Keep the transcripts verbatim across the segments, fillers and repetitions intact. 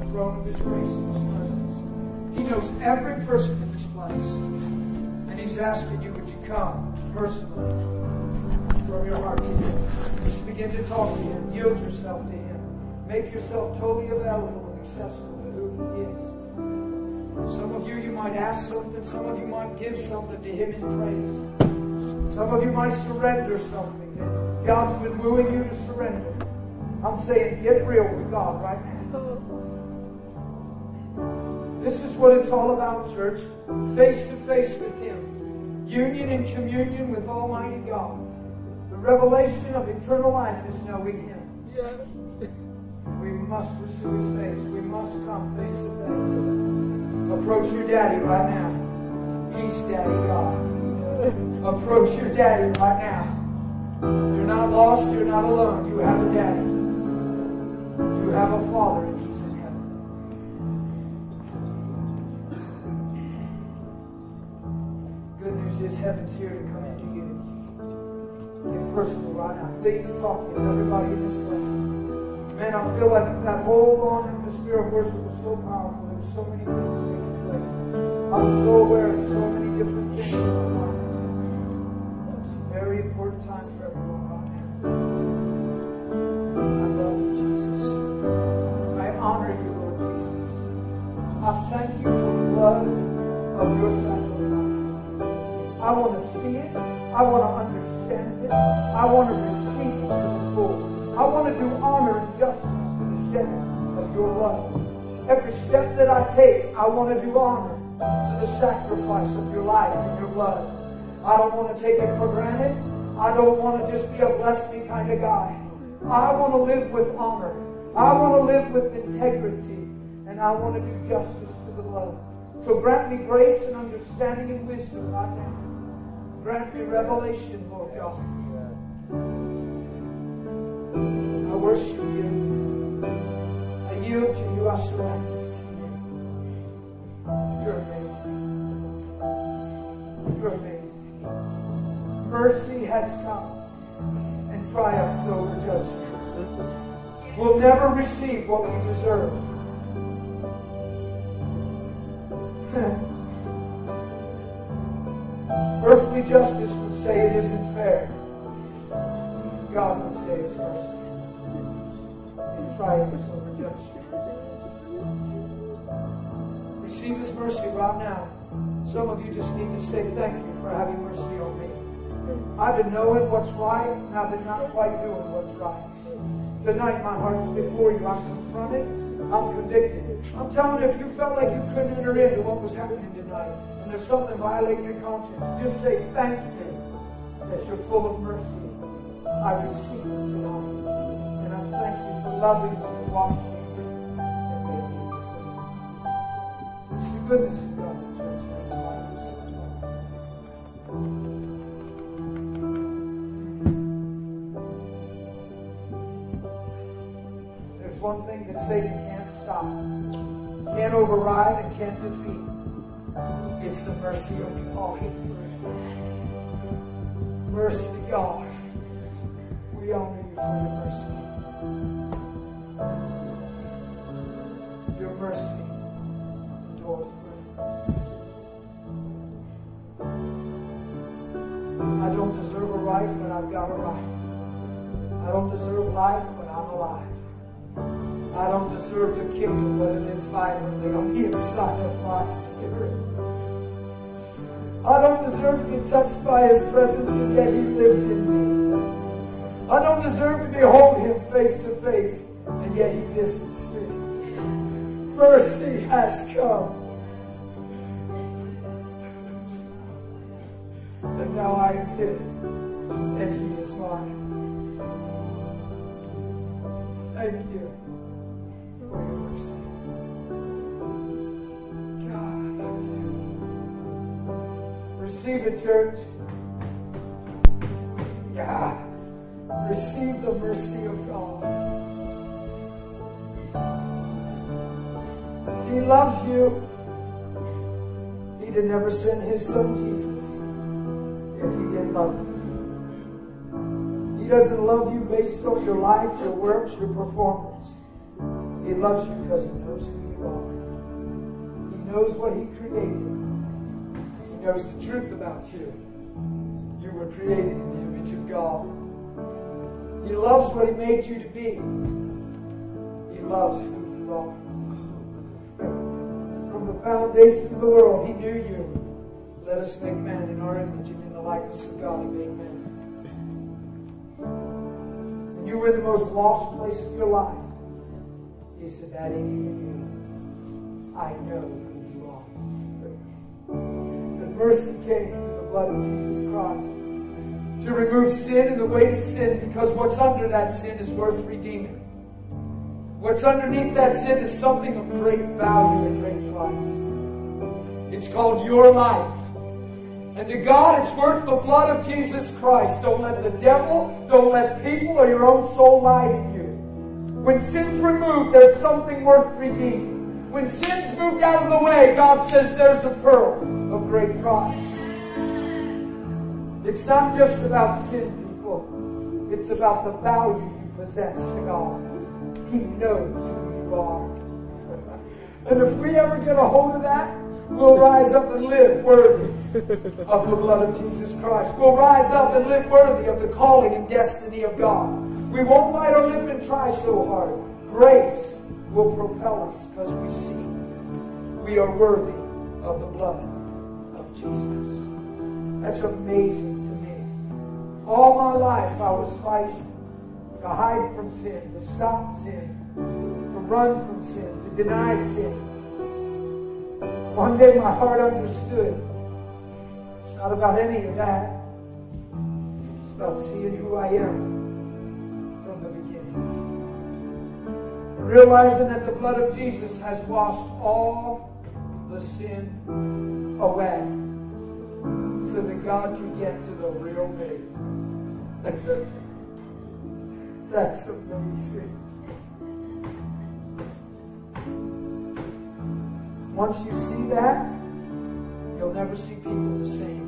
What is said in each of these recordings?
throne of His grace and His presence. He knows every person in this place. And He's asking you, would you come personally from your heart to Him? Just begin to talk to Him. Yield yourself to Him. Make yourself totally available and accessible to who He is. Some of you, you might ask something. Some of you might give something to Him in praise. Some of you might surrender something that God's been wooing you to surrender. I'm saying, get real with God right now. This is what it's all about, church. Face to face with Him. Union and communion with Almighty God. The revelation of eternal life is knowing Him. Yes. We must pursue His face. We must come face to face. Approach your daddy right now. He's Daddy God. Approach your daddy right now. You're not lost. You're not alone. You have a daddy. You have a Father, and He's in heaven. Good news is heaven's here to come into you. Get personal right now. Please talk to everybody in this place. Man, I feel like that whole long atmosphere of worship was so powerful. There were so many things taking place. I was so aware of so many different things in my life. It's a very important time for everyone right now. I love you, Jesus. I honor you, Lord Jesus. I thank you for the blood of your sacrifice. I want to see it. I want to understand it. I want to receive it to the full. I want to do honor and justice to the shedding of your blood. Every step that I take, I want to do honor to the sacrifice of your life and your blood. I don't want to take it for granted. I don't want to just be a bless me kind of guy. I want to live with honor. I want to live with integrity. And I want to do justice to the blood. So grant me grace and understanding and wisdom right now. Grant me revelation, Lord God. I worship you. I yield to you. I surrender to you. You're amazing. You're amazing. Mercy has come and triumphed over judgment. We'll never receive what we deserve. Earthly justice would say it isn't fair. God would say it's mercy. And triumphs over judgment. Receive His mercy right now. Some of you just need to say thank you for having mercy on me. I've been knowing what's right, and I've been not quite doing what's right. Tonight my heart's before you. I'm confronted. I'm convicted. I'm telling you, if you felt like you couldn't enter into what was happening tonight, and there's something violating your conscience, just say thank you that you're full of mercy. I receive it tonight. And I thank you for loving me and washing me and making me clean. It's the goodness of God, church. That's why I'm so There's one thing that Satan can't stop, can't override, and can't defeat. It's the mercy of God. Mercy, God. We honor you for your mercy. Your mercy endures forever. I don't deserve a right, but I've got a right. I don't deserve life, but I'm alive. I don't deserve the kingdom, but it is vibrantly on the inside of my spirit. I don't deserve to be touched by His presence, and yet He lives in me. I don't deserve to behold Him face to face, and yet He visits me. Mercy has come. And now I am His, and He is mine. Thank you for your mercy. God, I love you. Receive it, church. God. Receive the mercy of God. He loves you. He'd never send His Son Jesus if He didn't love you. He doesn't love you based on your life, your works, your performance. He loves you because He knows who you are. knows what He created. He knows the truth about you. You were created in the image of God. He loves what He made you to be. He loves who you are. From the foundation of the world, He knew you. Let us make man in our image and in the likeness of God He made man. And you were in the most lost place of your life. He said, that ain't even you. I know who you are. The mercy came through the blood of Jesus Christ to remove sin and the weight of sin, because what's under that sin is worth redeeming. What's underneath that sin is something of great value and great price. It's called your life. And to God, it's worth the blood of Jesus Christ. Don't let the devil, don't let people or your own soul lie to you. When sin's removed, there's something worth redeeming. When sin's moved out of the way, God says there's a pearl of great price. It's not just about sin, people. It's about the value you possess to God. He knows who you are. And if we ever get a hold of that, we'll rise up and live worthy of the blood of Jesus Christ. We'll rise up and live worthy of the calling and destiny of God. We won't bite our lip and try so hard. Grace will propel us because we see we are worthy of the blood of Jesus. That's amazing to me. All my life I was fighting to hide from sin, to stop sin, to run from sin, to deny sin. One day my heart understood. It's not about any of that. It's about seeing who I am from the beginning. And realizing that the blood of Jesus has washed all the sin away, so that God can get to the real me. That's amazing. Once you see that, you'll never see people the same.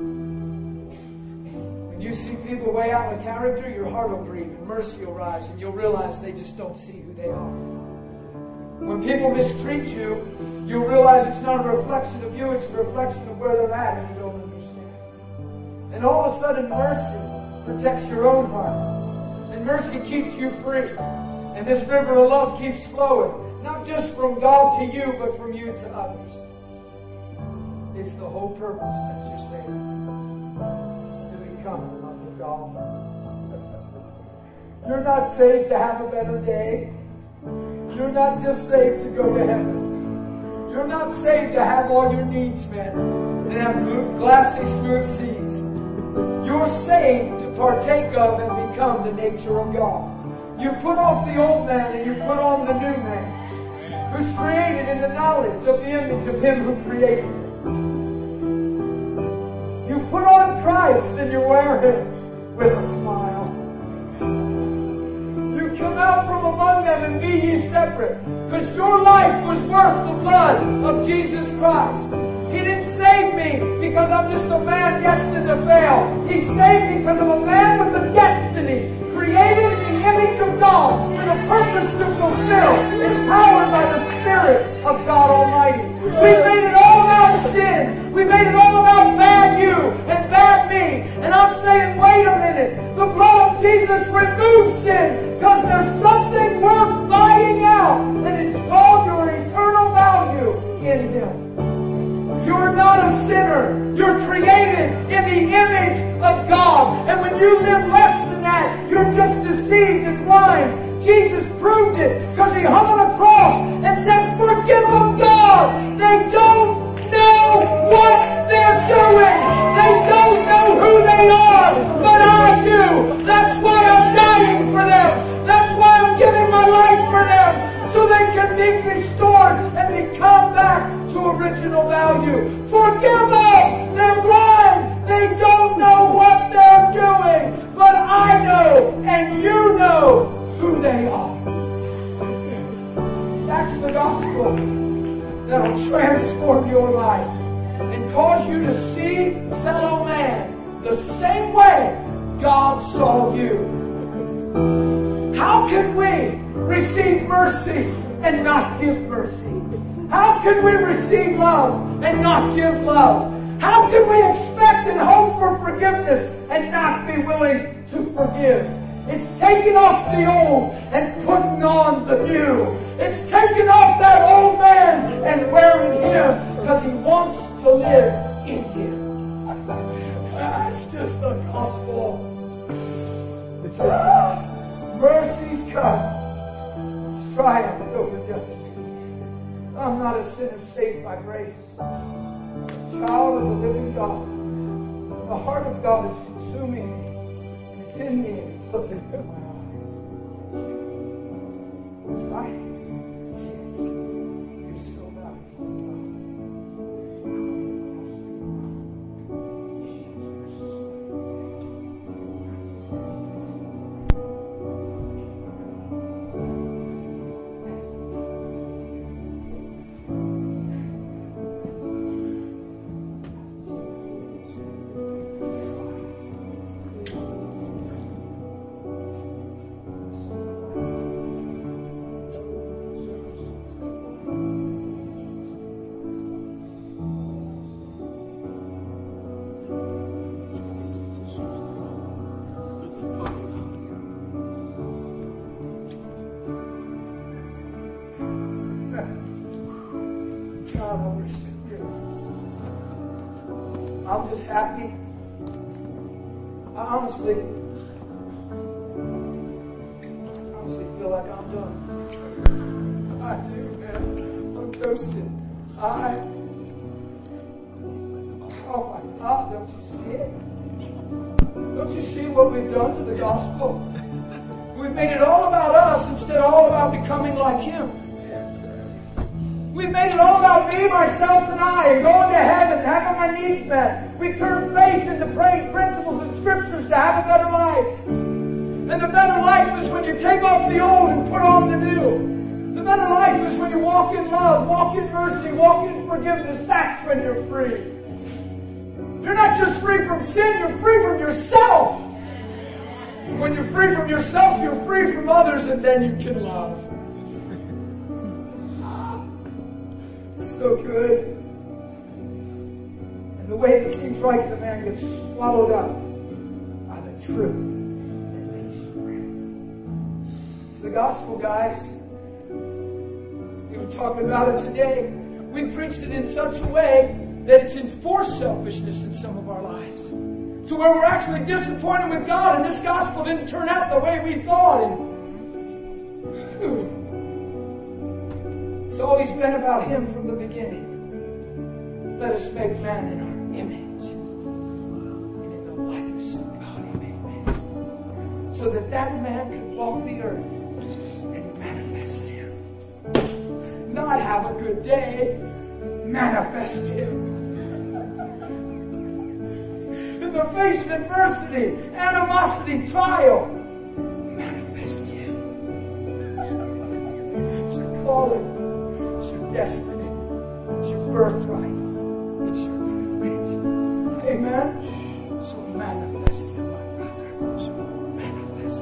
When you see people way out of character, your heart will grieve and mercy will rise, and you'll realize they just don't see who they are. When people mistreat you, you'll realize it's not a reflection of you, it's a reflection of where they're at, and you don't understand. And all of a sudden, mercy protects your own heart. And mercy keeps you free. And this river of love keeps flowing. Not just from God to you, but from you to others. It's the whole purpose that you're saved. To become the love of God. You're not saved to have a better day. You're not just saved to go to heaven. You're not saved to have all your needs met and have glassy, smooth seas. You're saved to partake of and become the nature of God. You put off the old man and you put on the new man, who's created in the knowledge of the image of Him who created Him. You put on Christ and you wear Him with a smile. You come out from among them and be ye separate, because your life was worth the blood of Jesus Christ. He didn't save me because I'm just a man destined to fail. He saved me because I'm a man with a destiny, created in the image of God, with a purpose to fulfill, empowered by the Spirit of God Almighty. We made it all about sin. We made it all about bad you and bad me. And I'm saying, wait a minute. The blood of Jesus removes sin, because there's something worth finding out, and it's called your eternal value in Him. You're not a sinner. You're created in the image of God. And when you live less than that, you're just deceived and blind. Jesus proved it because He hung on the cross and said, forgive them, God. They don't know what they're doing. They don't know who they are. But I do. That's why I'm dying for them. That's why I'm giving my life for them. So they can be restored and become back to original value. Forgive them! They're blind! They don't know what they're doing! But I know, and you know, who they are. That's the gospel that'll transform your life and cause you to see fellow man the same way God saw you. How can we receive mercy and not give mercy? How can we receive love and not give love? How can we expect and hope for forgiveness and not be willing to forgive? It's taking off the old and putting on the new. It's taking off that old man and wearing him because he wants to live in him. That's just the gospel. Mercy's come. Triumph over justice. I'm not a sinner saved by grace. Child of the living God. The heart of God is consuming me. It's in me and it's looking in my eyes. Right? Yes. You're so I'm just happy. I honestly, honestly feel like I'm done. I do, man. I'm toasted. I, oh my God, don't you see it? Don't you see what we've done to the gospel? We've made it all about us instead of all about becoming like Him. We've made it all about me, myself, and I, and going to heaven, having my needs met. We turn faith into praying principles and scriptures to have a better life. And the better life is when you take off the old and put on the new. The better life is when you walk in love, walk in mercy, walk in forgiveness. That's when you're free. You're not just free from sin, you're free from yourself. When you're free from yourself, you're free from others, and then you can love. So good. And the way that seems right to man gets swallowed up by the truth that makes you free. It's the gospel, guys. We were talking about it today. We preached it in such a way that it's enforced selfishness in some of our lives. To where we're actually disappointed with God, and this gospel didn't turn out the way we thought. And it's always been about Him from the beginning. Let us make man in our image. And in the likeness of God He made man. So that that man can walk the earth and manifest Him. Not have a good day, manifest Him. In the face of adversity, animosity, trial, manifest Him. It's your calling. Destiny. It's your birthright. It's your privilege. Amen? So manifest Him, my brother. Manifest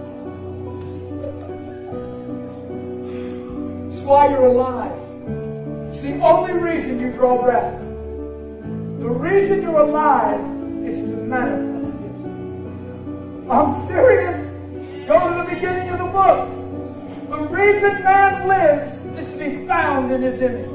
Him. It's why you're alive. It's the only reason you draw breath. The reason you're alive is to manifest Him. I'm serious. Go to the beginning of the book. The reason man lives is to be found in His image.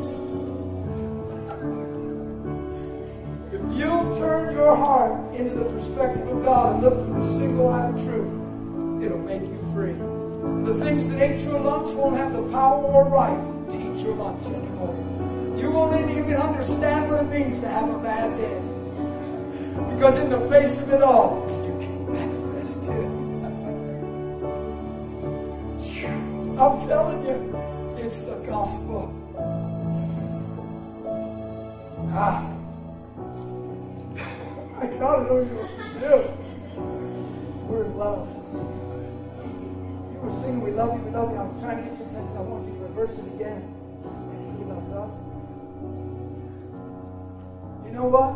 If you turn your heart into the perspective of God and look for the single eye of truth, it'll make you free. The things that ate your lunch won't have the power or right to eat your lunch anymore. You won't even understand what it means to have a bad day. Because in the face of it all, you can manifest Him. I'm telling you, it's the gospel. Ah. I gotta know what to do. We're in love. You were singing, we love you, we love you. I was trying to get you to I want you to reverse it again. And He loves us. You know what?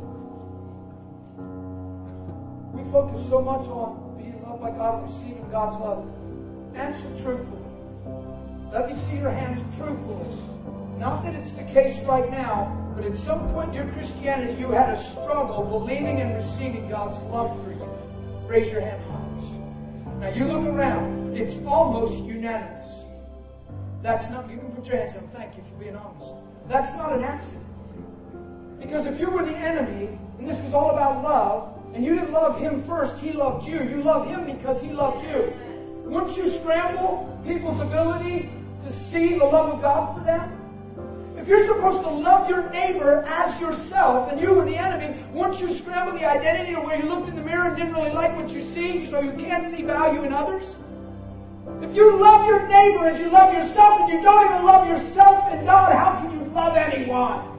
We focus so much on being loved by God and receiving God's love. Answer truthfully. Let me see your hands truthfully. Not that it's the case right now, but at some point in your Christianity, you had a struggle believing and receiving God's love for you. Raise your hand high. Now you look around. It's almost unanimous. That's not, you can put your hands up. Thank you for being honest. That's not an accident. Because if you were the enemy, and this was all about love, and you didn't love Him first, He loved you. You love Him because He loved you. Wouldn't you scramble people's ability to see the love of God for them? If you're supposed to love your neighbor as yourself, and you were the enemy, wouldn't you scramble the identity to where you looked in the mirror and didn't really like what you see, so you can't see value in others? If you love your neighbor as you love yourself, and you don't even love yourself and God, how can you love anyone?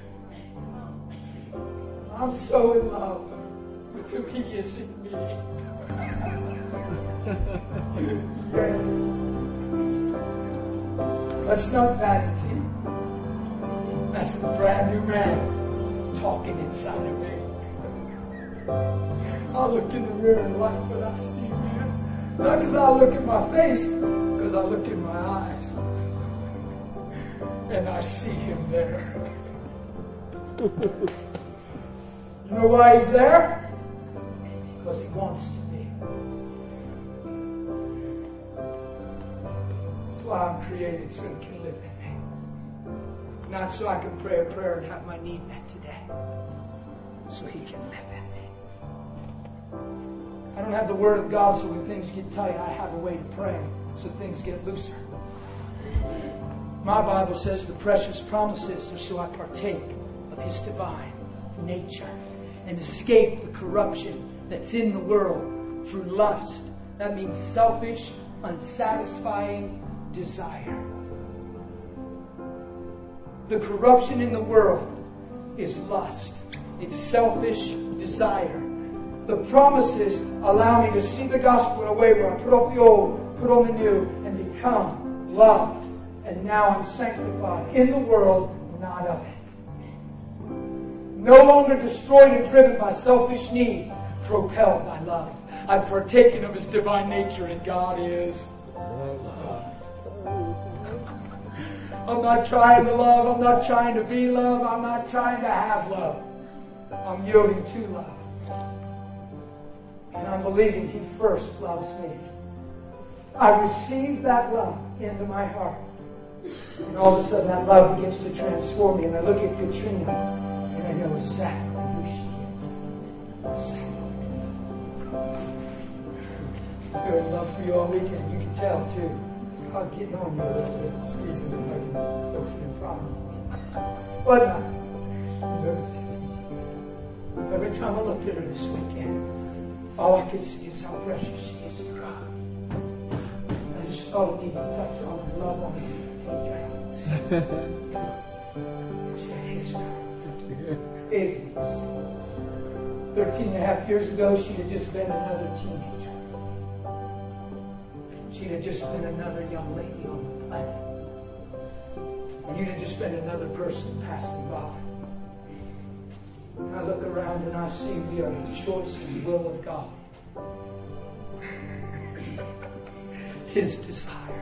I'm so in love with who He is in me. That's not vanity. That's the brand new man talking inside of me. I look in the mirror and like what I see, man. Not because I look at my face, because I look in my eyes. And I see Him there. You know why He's there? Because He wants to be. That's why I'm created, so He can live in me. Not so I can pray a prayer and have my need met today. So He can live in me. I don't have the Word of God, so when things get tight, I have a way to pray so things get looser. My Bible says the precious promises are so I partake of His divine nature and escape the corruption that's in the world through lust. That means selfish, unsatisfying desire. The corruption in the world is lust. It's selfish desire. The promises allow me to see the gospel in a way where I put off the old, put on the new, and become loved. And now I'm sanctified in the world, not of it. No longer destroyed and driven by selfish need, propelled by love. I've partaken of His divine nature, and God is love. I'm not trying to love. I'm not trying to be love. I'm not trying to have love. I'm yielding to love. And I'm believing He first loves me. I receive that love into my heart. And all of a sudden that love begins to transform me. And I look at Katrina and I know exactly who she is. I've been in love for you all weekend. You can tell too. I was getting on you a little bit, squeezing the hug and looking in front of me. But uh, every time I looked at her this weekend, all I could see is how precious she is to God. I just felt me to touch on her, love on her, and she had history. Ignorance. Thirteen and a half years ago, she'd have just been another teenager. She'd have just been another young lady on the planet. And you'd have just been another person passing by. And I look around and I see we are the choice and will of God. His desire.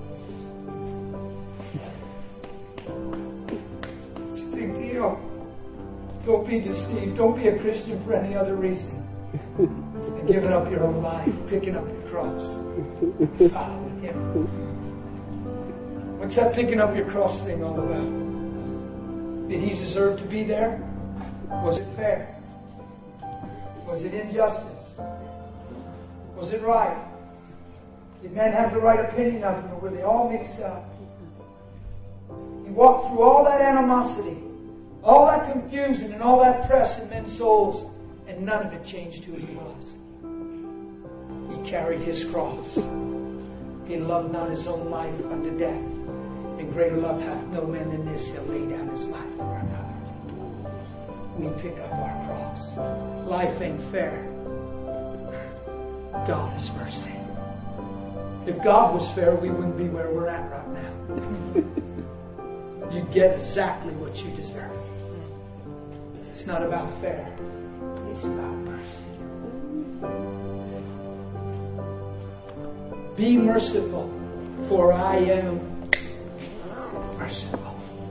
It's a big deal. Don't be deceived. Don't be a Christian for any other reason. And giving up your own life, picking up your cross, following Him. What's that picking up your cross thing all about? Did He deserve to be there? Was it fair? Was it injustice? Was it right? Did men have the right opinion of Him, or were they all mixed up? He walked through all that animosity, all that confusion, and all that press in men's souls, and none of it changed who He was. He carried His cross. He loved not His own life unto death. And greater love hath no man than this, He'll lay down His life for another. We pick up our cross. Life ain't fair. God is mercy. If God was fair, we wouldn't be where we're at right now. You get exactly what you deserve. It's not about fair. It's about mercy. Be merciful, for I am merciful.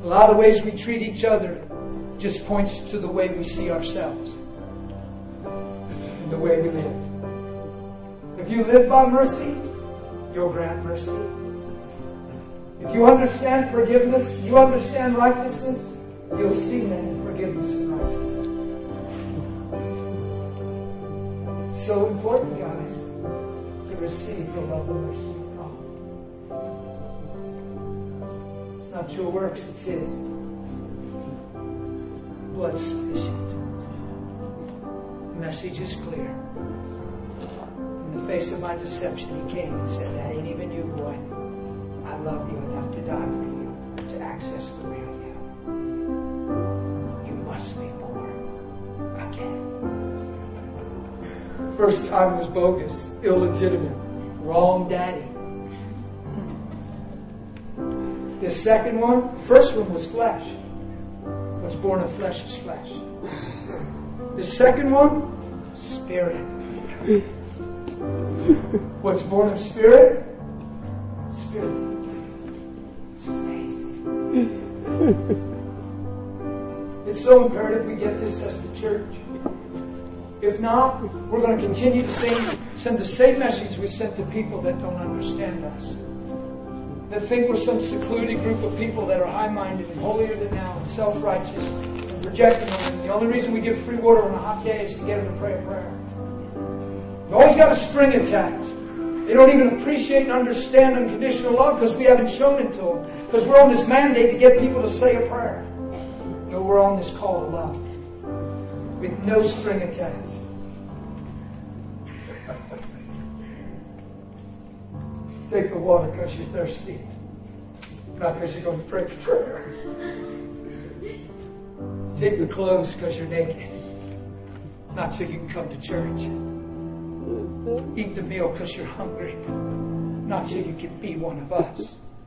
A lot of ways we treat each other just points to the way we see ourselves and the way we live. If you live by mercy, you'll grant mercy. If you understand forgiveness, you understand righteousness, you'll see men in forgiveness and righteousness. It's so important, guys, to receive the love and mercy of God. It's not your works, it's His. Blood sufficient. The message is clear. In the face of my deception, He came and said, that ain't even you, boy. I love you enough to die for you, to access the real you. You must be born again. First time was bogus, illegitimate, wrong daddy. The second one, first one was flesh. What's born of flesh is flesh. The second one, spirit. What's born of spirit? Spirit. It's amazing. It's so imperative we get this as the church. If not, we're going to continue to sing, send the same message we sent to people that don't understand us. That think we're some secluded group of people that are high-minded and holier than thou and self-righteous and rejecting them. And the only reason we give free water on a hot day is to get them to pray a prayer. You always got a string attached. They don't even appreciate and understand unconditional love because we haven't shown it to them. Because we're on this mandate to get people to say a prayer. No, we're on this call to love. With no string attached. Take the water because you're thirsty. Not because you're going to pray for prayer. Take the clothes because you're naked. Not so you can come to church. Eat the meal because you're hungry. Not so you can be one of us.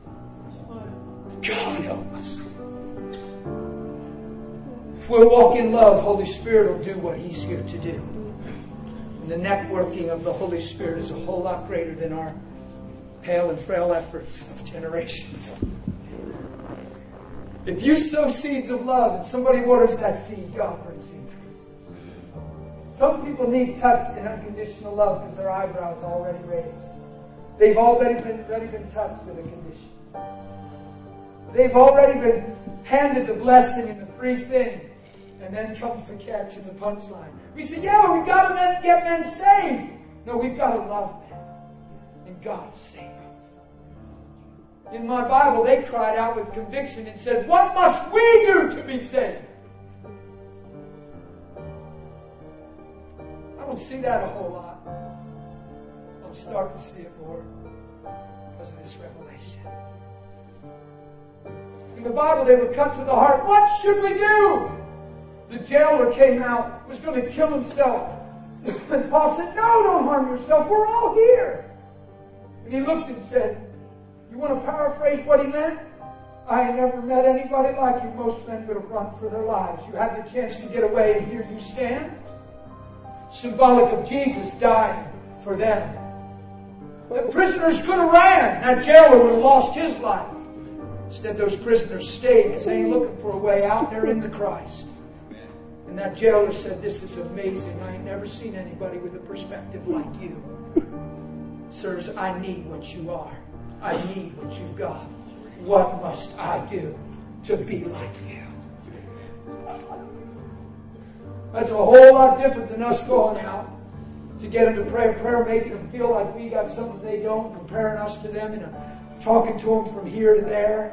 God help us. If we'll walk in love, Holy Spirit will do what He's here to do. And the networking of the Holy Spirit is a whole lot greater than our pale and frail efforts of generations. If you sow seeds of love and somebody waters that seed, God brings increase. Some people need touched in unconditional love because their eyebrows are already raised. They've already been, already been touched with a condition. They've already been handed the blessing and the free thing. And then comes the catch and the punchline. We say, yeah, we've got to get men saved. No, we've got to love men. And God will save them. In my Bible, they cried out with conviction and said, what must we do to be saved? I don't see that a whole lot. I'm starting to see it more because of this revelation. In the Bible, they were cut to the heart. What should we do? The jailer came out, was going to kill himself. And Paul said, no, don't harm yourself. We're all here. And he looked and said, you want to paraphrase what he meant? I ain't never met anybody like you. Most men would have run for their lives. You had the chance to get away and here you stand. Symbolic of Jesus dying for them. The prisoners could have ran. That jailer would have lost his life. Instead, those prisoners stayed because they ain't looking for a way out. They're into Christ. And that jailer said, this is amazing. I ain't never seen anybody with a perspective like you. Sirs, I need what you are. I need what you've got. What must I do to be like you? That's a whole lot different than us going out to get them to pray a prayer, making them feel like we got something they don't, comparing us to them, and talking to them from here to there.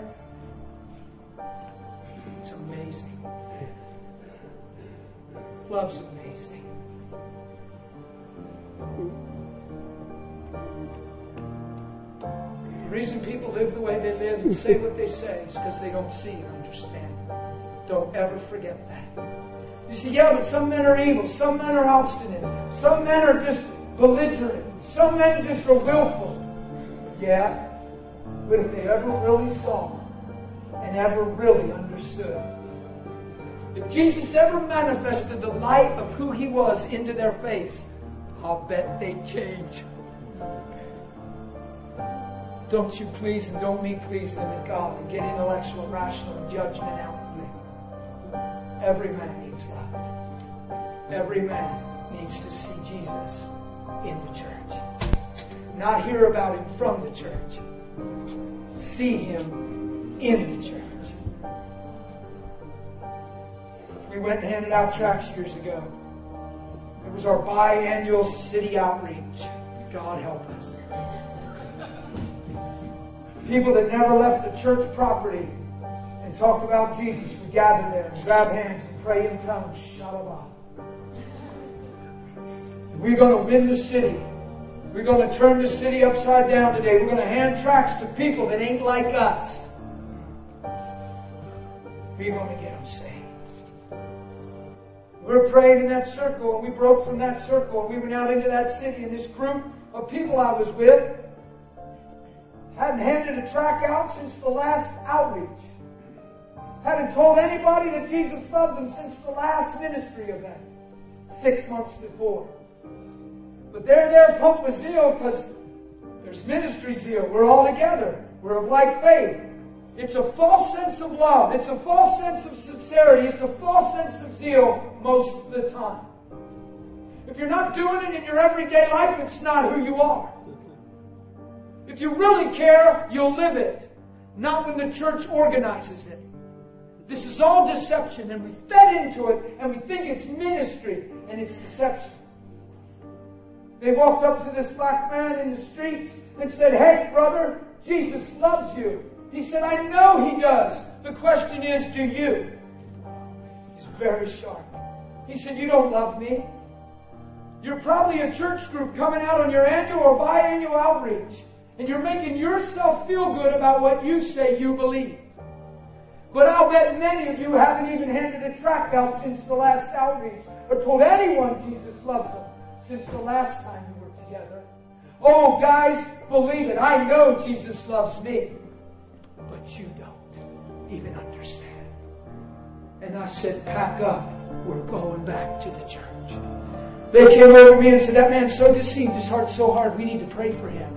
It's amazing. Love's amazing. The reason people live the way they live and say what they say is because they don't see and understand. Don't ever forget that. You see, yeah, but some men are evil. Some men are obstinate. Some men are just belligerent. Some men just are willful. Yeah, but if they ever really saw and ever really understood, if Jesus ever manifested the light of who He was into their face, I'll bet they'd change. Don't you please and don't me please limit God and get intellectual, rational, and judgment out of me. Every man needs love. Every man needs to see Jesus in the church. Not hear about Him from the church. See Him in the church. We went and handed out tracts years ago. It was our biannual city outreach. God help us. People that never left the church property and talked about Jesus would gather there and grab hands and pray in tongues. Shalom. We're going to win the city. We're going to turn the city upside down today. We're going to hand tracts to people that ain't like us. We're going to get them saved. We were praying in that circle, and we broke from that circle, and we went out into that city, and this group of people I was with hadn't handed a tract out since the last outreach. Hadn't told anybody that Jesus loved them since the last ministry event, six months before. But they're there pumped with zeal because there's ministry zeal. We're all together. We're of like faith. It's a false sense of love. It's a false sense of sincerity. It's a false sense of zeal most of the time. If you're not doing it in your everyday life, it's not who you are. If you really care, you'll live it. Not when the church organizes it. This is all deception, and we fed into it, and we think it's ministry, and it's deception. They walked up to this black man in the streets and said, "Hey, brother, Jesus loves you." He said, "I know He does. The question is, do you?" He's very sharp. He said, "You don't love me. You're probably a church group coming out on your annual or biannual outreach, and you're making yourself feel good about what you say you believe. But I'll bet many of you haven't even handed a tract out since the last outreach, or told anyone Jesus loves them since the last time you were together. Oh, guys, believe it. I know Jesus loves me. But you don't even understand." And I said, "Pack up. We're going back to the church." They came over to me and said, "That man's so deceived. His heart's so hard. We need to pray for him."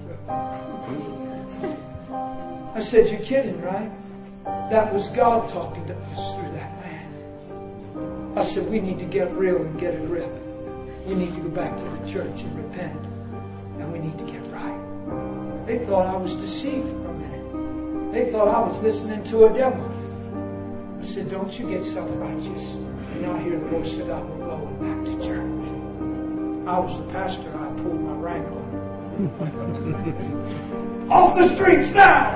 I said, "You're kidding, right?" That was God talking to us through that man. I said, "We need to get real and get a grip. We need to go back to the church and repent. And we need to get right." They thought I was deceived for a minute. They thought I was listening to a devil. I said, "Don't you get self-righteous and not hear the voice of God. We're going back to church." I was the pastor. I pulled my rank on him. "Off the streets now!"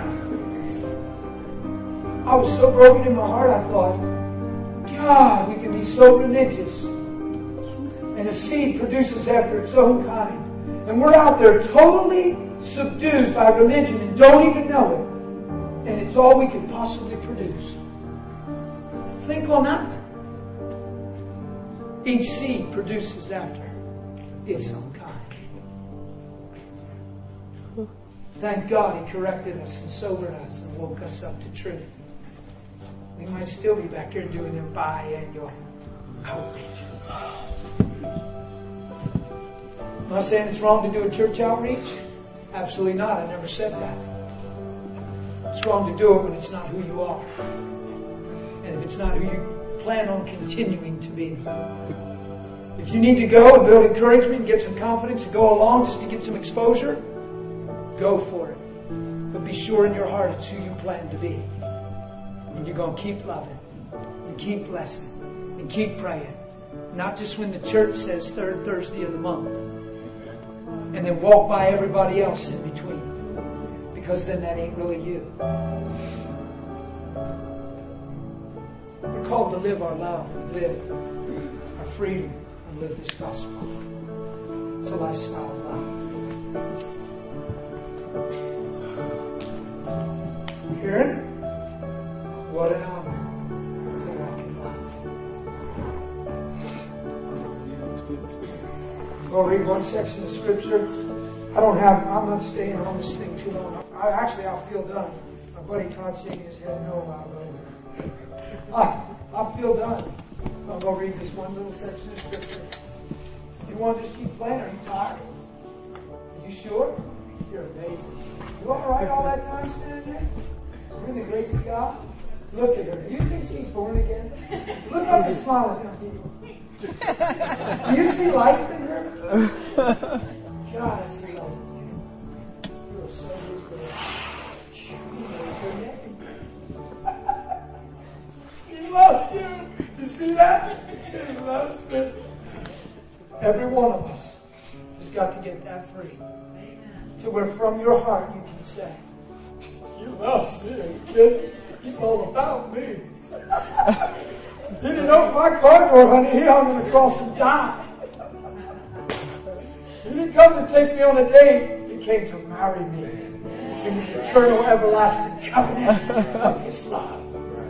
I was so broken in my heart, I thought, God, we can be so religious. And a seed produces after its own kind. And we're out there totally subdued by religion and don't even know it. And it's all we can possibly produce. Think on that. Each seed produces after its own kind. Thank God He corrected us and sobered us and woke us up to truth. We might still be back here doing them biannual outreaches. Am I saying it's wrong to do a church outreach? Absolutely not. I never said that. It's wrong to do it when it's not who you are. And if it's not who you plan on continuing to be. If you need to go and build encouragement and get some confidence and go along just to get some exposure, go for it. But be sure in your heart it's who you plan to be. And you're going to keep loving and keep blessing and keep praying. Not just when the church says third Thursday of the month. And then walk by everybody else in between. Because then that ain't really you. We're called to live our love and live our freedom and live this gospel. It's a lifestyle of love. You hear it? What an honor to walk in love. I'll read one section of Scripture. I don't have, I'm not staying on this thing too long. I, actually, I'll feel done. My buddy Todd's shaking his head no about it. I, I feel done. I'm going to read this one little section of Scripture. You want to just keep playing? Are you tired? Are you sure? You're amazing. You all right all that time standing there? We're in the grace of God. Look at her. Do you think she's born again? Look up and smile at them people. Do you see life in her? God, I see life in you. You are so good. You know your name. He loves you. You see that? He loves me. Every one of us has got to get that free. Amen. To where from your heart you can say, He loves me, kid. He's all about me. He didn't open my car door, honey. He hung on the cross and died. He didn't come to take me on a date. He came to marry me in the eternal, everlasting covenant of His love.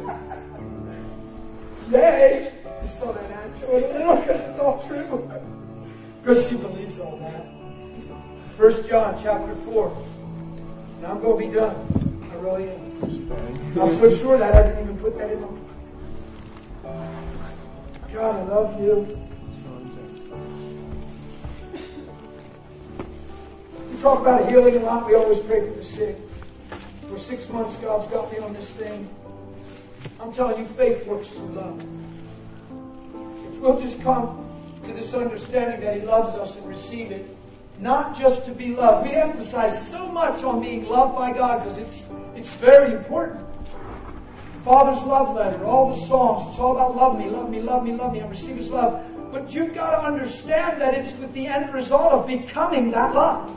Yay! It's not an actual, it's all true. Because she believes all that. First John chapter four. Now I'm going to be done. I really am. I'm so sure that I didn't even put that in my... God, I love you. We talk about healing a lot. We always pray for the sick. For six months, God's got me on this thing. I'm telling you, faith works through love. If we'll just come to this understanding that He loves us and receive it, not just to be loved. We emphasize so much on being loved by God because it's it's very important. Father's love letter, all the Psalms, it's all about love me, love me, love me, love me, and receive His love. But you've got to understand that it's with the end result of becoming that love.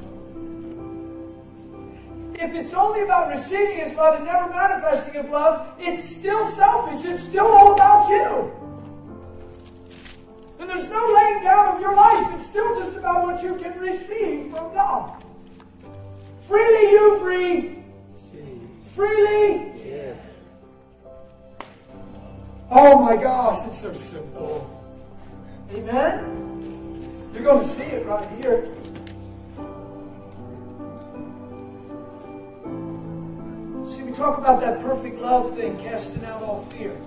If it's only about receiving His love and never manifesting His love, it's still selfish. It's still all about you. And there's no laying down of your life. It's still just about what you can receive from God. Freely you free. Freely. Yeah. Oh my gosh, it's so simple. Amen? You're going to see it right here. See, we talk about that perfect love thing, casting out all fear.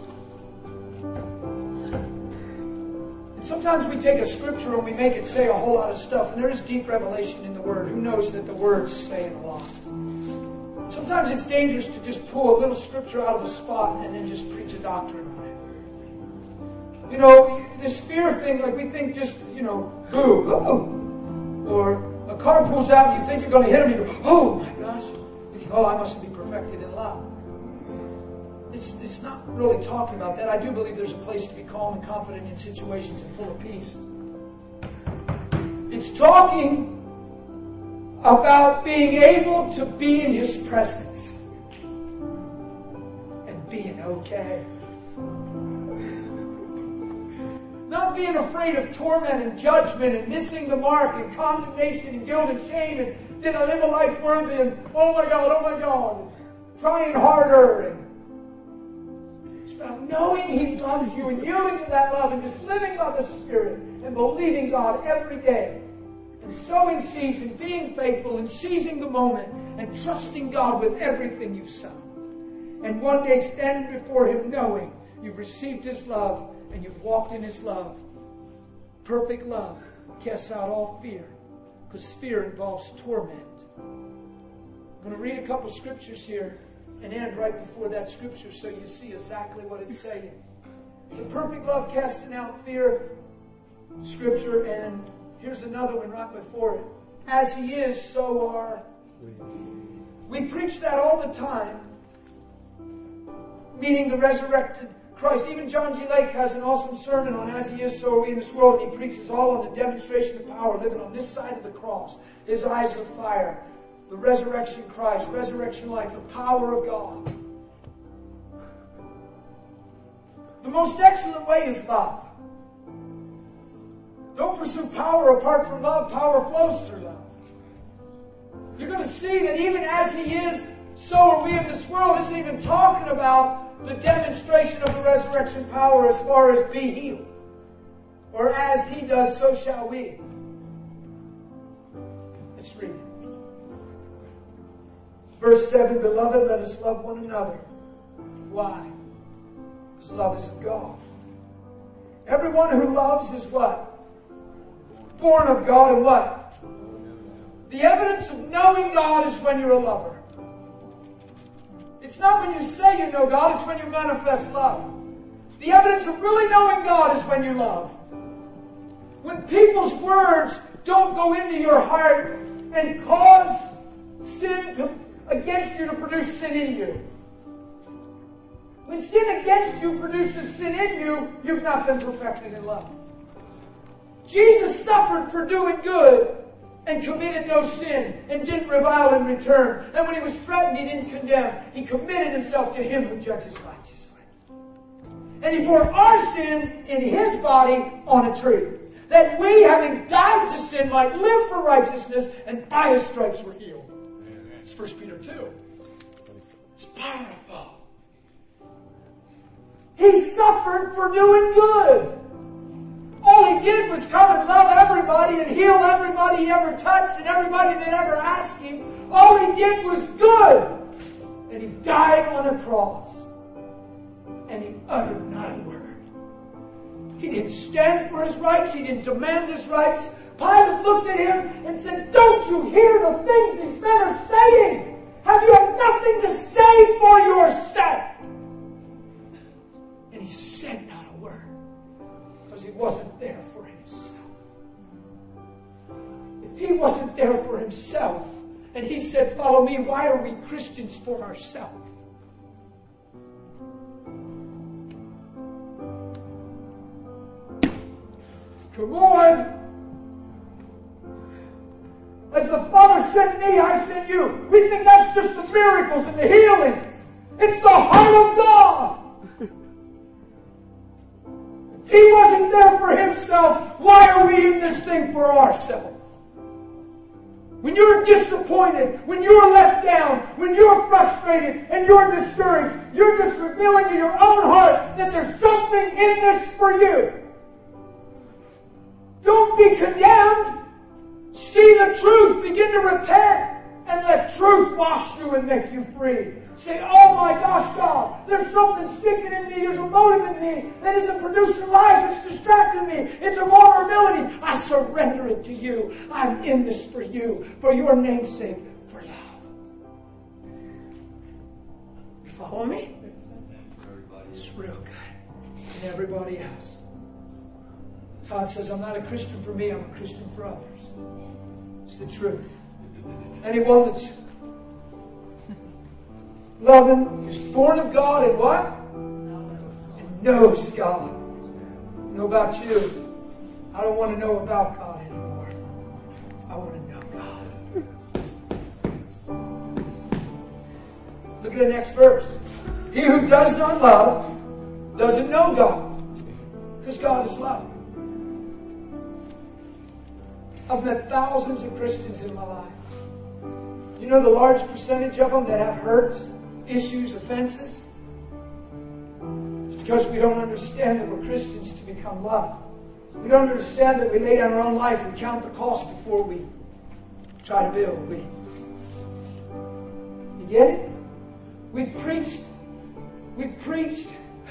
Sometimes we take a scripture and we make it say a whole lot of stuff, and there is deep revelation in the Word. Who knows that the Word's saying a lot? Sometimes it's dangerous to just pull a little scripture out of a spot and then just preach a doctrine on it. You know, this fear thing, like we think just, you know, boo, oh. Or a car pulls out and you think you're going to hit him, and you go, oh my gosh. You think, oh, I must be perfected in love. It's, it's not really talking about that. I do believe there's a place to be calm and confident in situations and full of peace. It's talking about being able to be in His presence and being okay. Not being afraid of torment and judgment and missing the mark and condemnation and guilt and shame and did I live a life worthy and oh my God, oh my God, trying harder and knowing He loves you and yielding to that love and just living by the Spirit and believing God every day and sowing seeds and being faithful and seizing the moment and trusting God with everything you've sown. And one day standing before Him knowing you've received His love and you've walked in His love. Perfect love casts out all fear because fear involves torment. I'm going to read a couple scriptures here and end right before that scripture so you see exactly what it's saying. The perfect love casting out fear, scripture, and here's another one right before it. As He is, so are we. We preach that all the time, meaning the resurrected Christ. Even John G. Lake has an awesome sermon on As He is, so are we in this world, and he preaches all on the demonstration of power, living on this side of the cross, His eyes of fire. The resurrection Christ, resurrection life, the power of God. The most excellent way is love. Don't pursue power apart from love. Power flows through love. You're going to see that even as He is, so are we in this world. Isn't even talking about the demonstration of the resurrection power as far as be healed. Or as He does, so shall we. Let's read it. Verse seven, Beloved, let us love one another. Why? Because love is of God. Everyone who loves is what? Born of God and what? The evidence of knowing God is when you're a lover. It's not when you say you know God, it's when you manifest love. The evidence of really knowing God is when you love. When people's words don't go into your heart and cause sin to, against you to produce sin in you. When sin against you produces sin in you, you've not been perfected in love. Jesus suffered for doing good and committed no sin and didn't revile in return. And when he was threatened, he didn't condemn. He committed himself to him who judges righteously. And he bore our sin in his body on a tree, that we, having died to sin, might live for righteousness, and by his stripes were healed. It's First Peter two. It's powerful. He suffered for doing good. All he did was come and love everybody and heal everybody he ever touched and everybody that ever asked him. All he did was good. And he died on a cross. And he uttered not a word. He didn't stand for his rights. He didn't demand his rights. Pilate looked at him and said, "Don't you hear the things these men are saying? Have you had nothing to say for yourself?" And he said not a word, because he wasn't there for himself. If he wasn't there for himself, and he said, "Follow me," why are we Christians for ourselves? Come on! As the Father sent me, I sent you. We think that's just the miracles and the healings. It's the heart of God. If he wasn't there for himself, why are we in this thing for ourselves? When you're disappointed, when you're let down, when you're frustrated and you're discouraged, you're just revealing to your own heart that there's something in this for you. Don't be condemned. See the truth. Begin to repent. And let truth wash you and make you free. Say, "Oh my gosh, God, there's something sticking in me. There's a motive in me that isn't producing life. It's distracting me. It's a vulnerability. I surrender it to you. I'm in this for you, for your name's sake, for love." You follow me? It's real good. And everybody else. Todd says, "I'm not a Christian for me, I'm a Christian for others." It's the truth. Anyone that's loving is born of God and what? And knows God. I know about you. I don't want to know about God anymore. I want to know God. Look at the next verse. He who does not love doesn't know God, because God is love. I've met thousands of Christians in my life. You know the large percentage of them that have hurts, issues, offenses? It's because we don't understand that we're Christians to become love. We don't understand that we lay down our own life and count the cost before we try to build. We, you get it? We've preached, we've preached,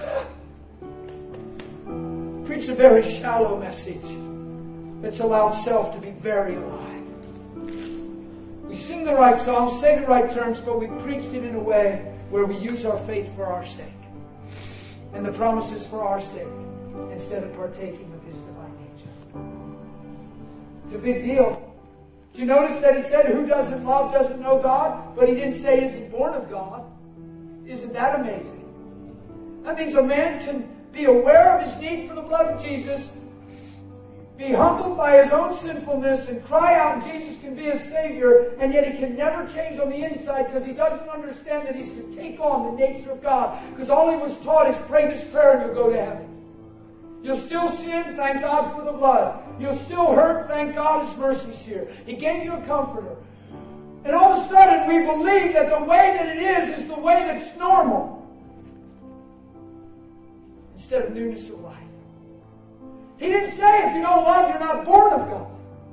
preached a very shallow message. It's allowed self to be very alive. We sing the right songs, say the right terms, but we preached it in a way where we use our faith for our sake and the promises for our sake instead of partaking of His divine nature. It's a big deal. Do you notice that He said, "Who doesn't love doesn't know God," but He didn't say, "Is he born of God?" Isn't that amazing? That means a man can be aware of his need for the blood of Jesus, be humbled by his own sinfulness, and cry out, and Jesus can be his Savior, and yet he can never change on the inside because he doesn't understand that he's to take on the nature of God. Because all he was taught is pray this prayer and you'll go to heaven. You'll still sin, thank God for the blood. You'll still hurt, thank God His mercy's here. He gave you a comforter. And all of a sudden we believe that the way that it is is the way that's normal, instead of newness of life. He didn't say if you don't love, you're not born of God.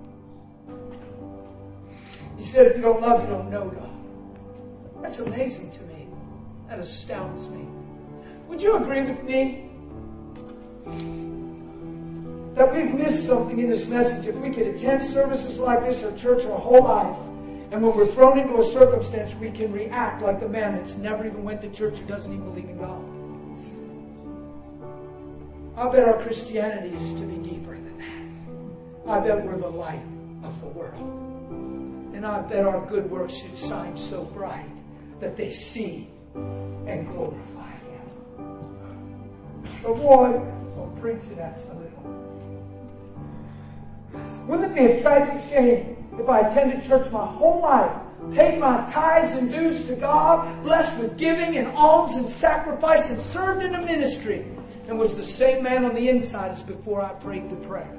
He said if you don't love, you don't know God. That's amazing to me. That astounds me. Would you agree with me that we've missed something in this message. If we could attend services like this or church our whole life, and when we're thrown into a circumstance, we can react like the man that's never even went to church, who doesn't even believe in God. I bet our Christianity is to be deeper than that. I bet we're the light of the world. And I bet our good works should shine so bright that they see and glorify Him. But boy, I'll preach to that a little. Wouldn't it be a tragic shame if I attended church my whole life, paid my tithes and dues to God, blessed with giving and alms and sacrifice, and served in a ministry, and was the same man on the inside as before I prayed the prayer?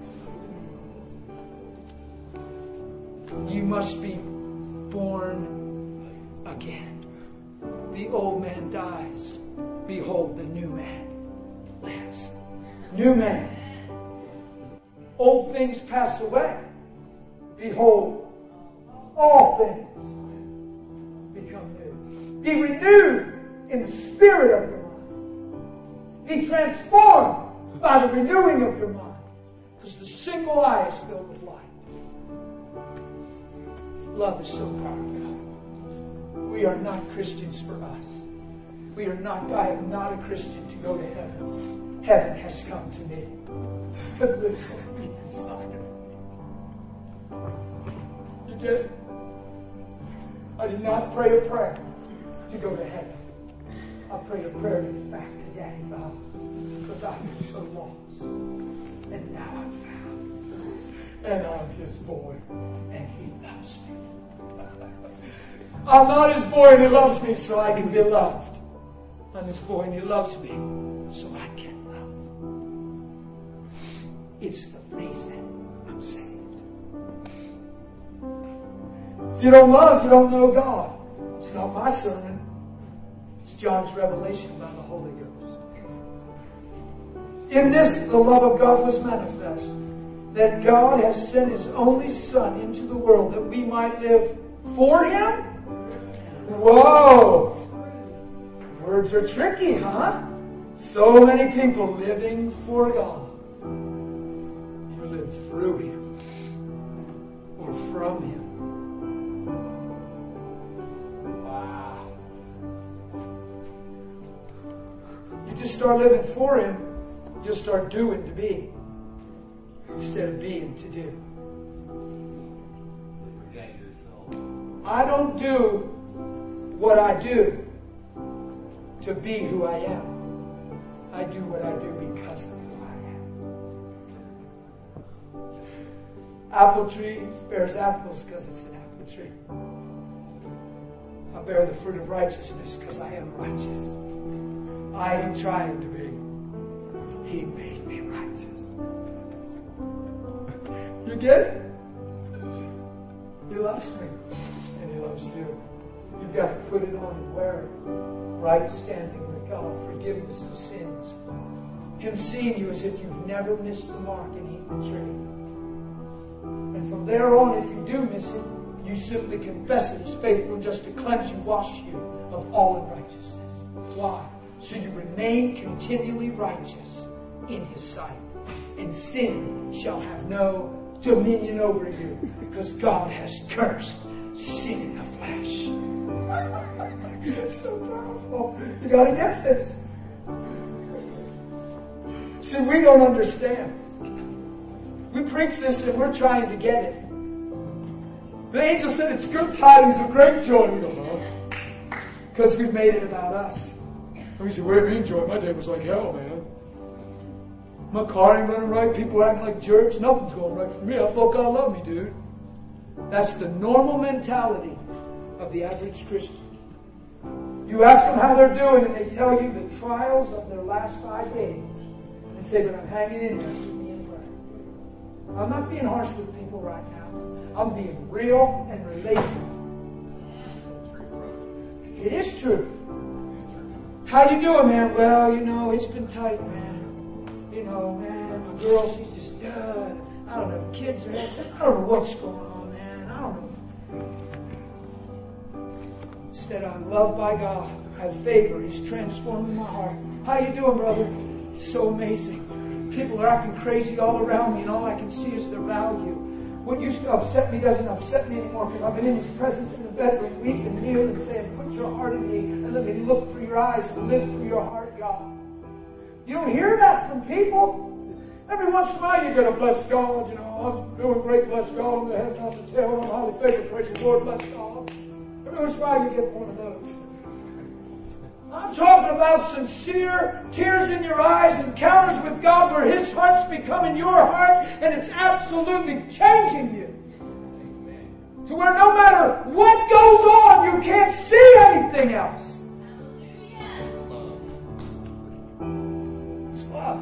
You must be born again. The old man dies. Behold, the new man lives. New man. Old things pass away. Behold, all things become new. Be renewed in the spirit of your mind. Be transformed by the renewing of your mind. Because the single eye is filled with light. Love is so powerful. We are not Christians for us. We are not, I am not a Christian to go to heaven. Heaven has come to me. But lives on me inside of me. You get it? I did not pray a prayer to go to heaven. I prayed a prayer to get back to Daddy Bob. Because I was so lost. And now I'm found. And I'm His boy. And He loves me. I'm not His boy and He loves me so I can be loved. I'm His boy and He loves me so I can love. It's the reason I'm saved. If you don't love, you don't know God. It's not my sermon. It's John's revelation by the Holy Ghost. In this, the love of God was manifest, that God has sent His only Son into the world that we might live for Him. Whoa! Words are tricky, huh? So many people living for God. You live through Him or from Him. Wow. You just start living for Him, you'll start doing to be instead of being to do. I don't do what I do to be who I am. I do what I do because of who I am. Apple tree bears apples because it's an apple tree. I bear the fruit of righteousness because I am righteous. I ain't trying to be. He made me righteous. You get it? He loves me. And He loves you. You've got to put it on and wear it. Right standing with God, forgiveness of sins. Him seeing you as if you've never missed the mark and eaten the tree. And from there on, if you do miss it, you simply confess it as faithful just to cleanse you, wash you of all unrighteousness. Why? So you remain continually righteous in His sight. And sin shall have no dominion over you, because God has cursed sin in the flesh. It's so powerful. You got to get this. See, we don't understand. We preach this and we're trying to get it. The angel said it's good tidings of great joy. We don't know. Because we've made it about us. And we say, where do you mean joy? My day was like hell, man. My car ain't running right. People acting like jerks. Nothing's going right for me. I thought God loved me, dude. That's the normal mentality of the average Christian. You ask them how they're doing, and they tell you the trials of their last five days. And say, but I'm hanging in there. Keep me in prayer. I'm not being harsh with people right now. I'm being real and relatable. It is true. How you doing, man? Well, you know, it's been tight, man. You know, man, my girl, she's just done. I don't know, kids are, I don't know what's going on, man. I don't know. Instead, I'm loved by God. I have favor. He's transforming my heart. How you doing, brother? It's so amazing. People are acting crazy all around me, and all I can see is their value. What used to upset me doesn't upset me anymore because I've been in His presence in the bedroom, weak and kneeled and saying, put your heart in me and let me look through your eyes and live through your heart, God. You don't hear that from people. Every once in a while you get a bless God, you know, I'm doing great, bless God, and they have not to tell, I'm highly favored, praise the Lord, bless God. Every once in a while you get one of those. I'm talking about sincere tears in your eyes, encounters with God where His heart's becoming your heart and it's absolutely changing you. Amen. To where no matter what goes on, you can't see anything else. It's love.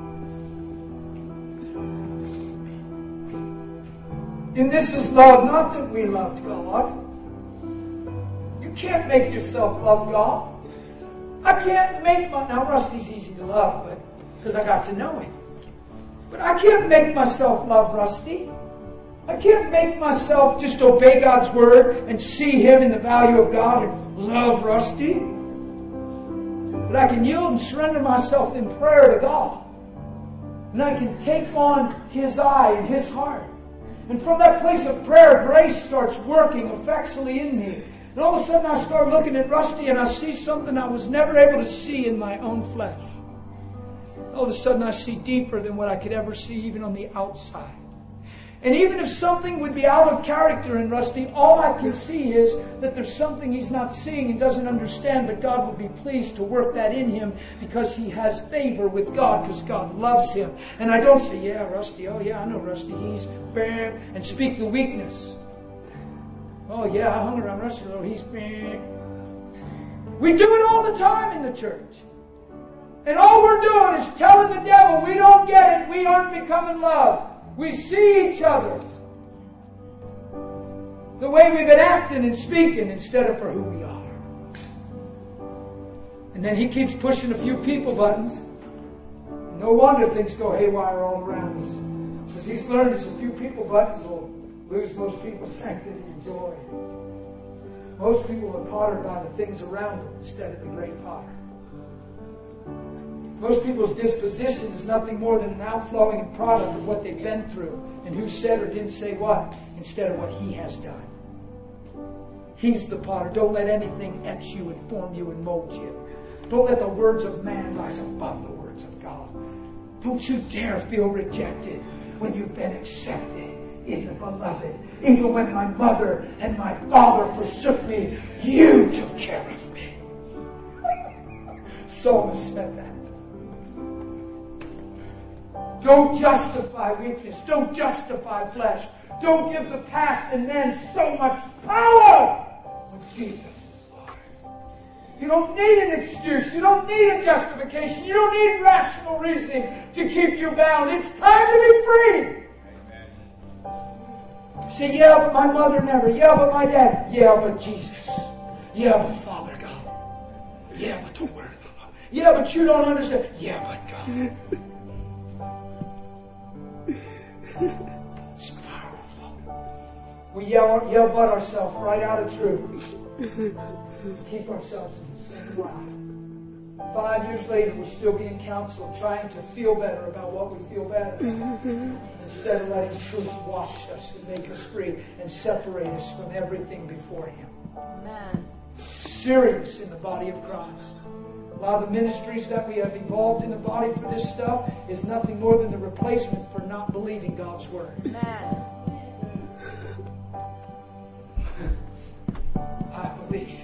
And this is love, not that we loved God. You can't make yourself love God. I can't make my... Now, Rusty's easy to love, but because I got to know him. But I can't make myself love Rusty. I can't make myself just obey God's Word and see Him in the value of God and love Rusty. But I can yield and surrender myself in prayer to God. And I can take on His eye and His heart. And from that place of prayer, grace starts working effectually in me. And all of a sudden I start looking at Rusty and I see something I was never able to see in my own flesh. All of a sudden I see deeper than what I could ever see even on the outside. And even if something would be out of character in Rusty, all I can see is that there's something he's not seeing and doesn't understand, but God will be pleased to work that in him because he has favor with God, because God loves him. And I don't say, yeah, Rusty, oh yeah, I know Rusty, he's bam, and speak the weakness. Oh yeah, I hung around Rusty, oh he's bam. We do it all the time in the church. And all we're doing is telling the devil, we don't get it, we aren't becoming love. We see each other the way we've been acting and speaking instead of for who we are. And then he keeps pushing a few people buttons. No wonder things go haywire all around us. Because he's learned there's a few people buttons will lose most people's sanctity and joy. Most people are pottered by the things around them instead of the great potter. Most people's disposition is nothing more than an outflowing and product of what they've been through and who said or didn't say what instead of what He has done. He's the potter. Don't let anything etch you and form you and mold you. Don't let the words of man rise above the words of God. Don't you dare feel rejected when you've been accepted in the beloved. Even when my mother and my father forsook me, you took care of me. Psalmist said that. Don't justify weakness. Don't justify flesh. Don't give the past and men so much power when Jesus is Lord. You don't need an excuse. You don't need a justification. You don't need rational reasoning to keep you bound. It's time to be free. Amen. You say, yeah, but my mother never. Yeah, but my dad. Yeah, but Jesus. Yeah, but Father God. Yeah, but the Word of the Lord. Yeah, but you don't understand. Yeah, but God. It's powerful. We yell, yell but ourselves right out of truth. Keep ourselves in the same line. Five years later, we're still being counseled, trying to feel better about what we feel better about. Instead of letting truth wash us and make us free and separate us from everything before Him. Amen. Serious in the body of Christ. A lot of the ministries that we have evolved in the body for this stuff is nothing more than the replacement for not believing God's Word. Amen. I believe.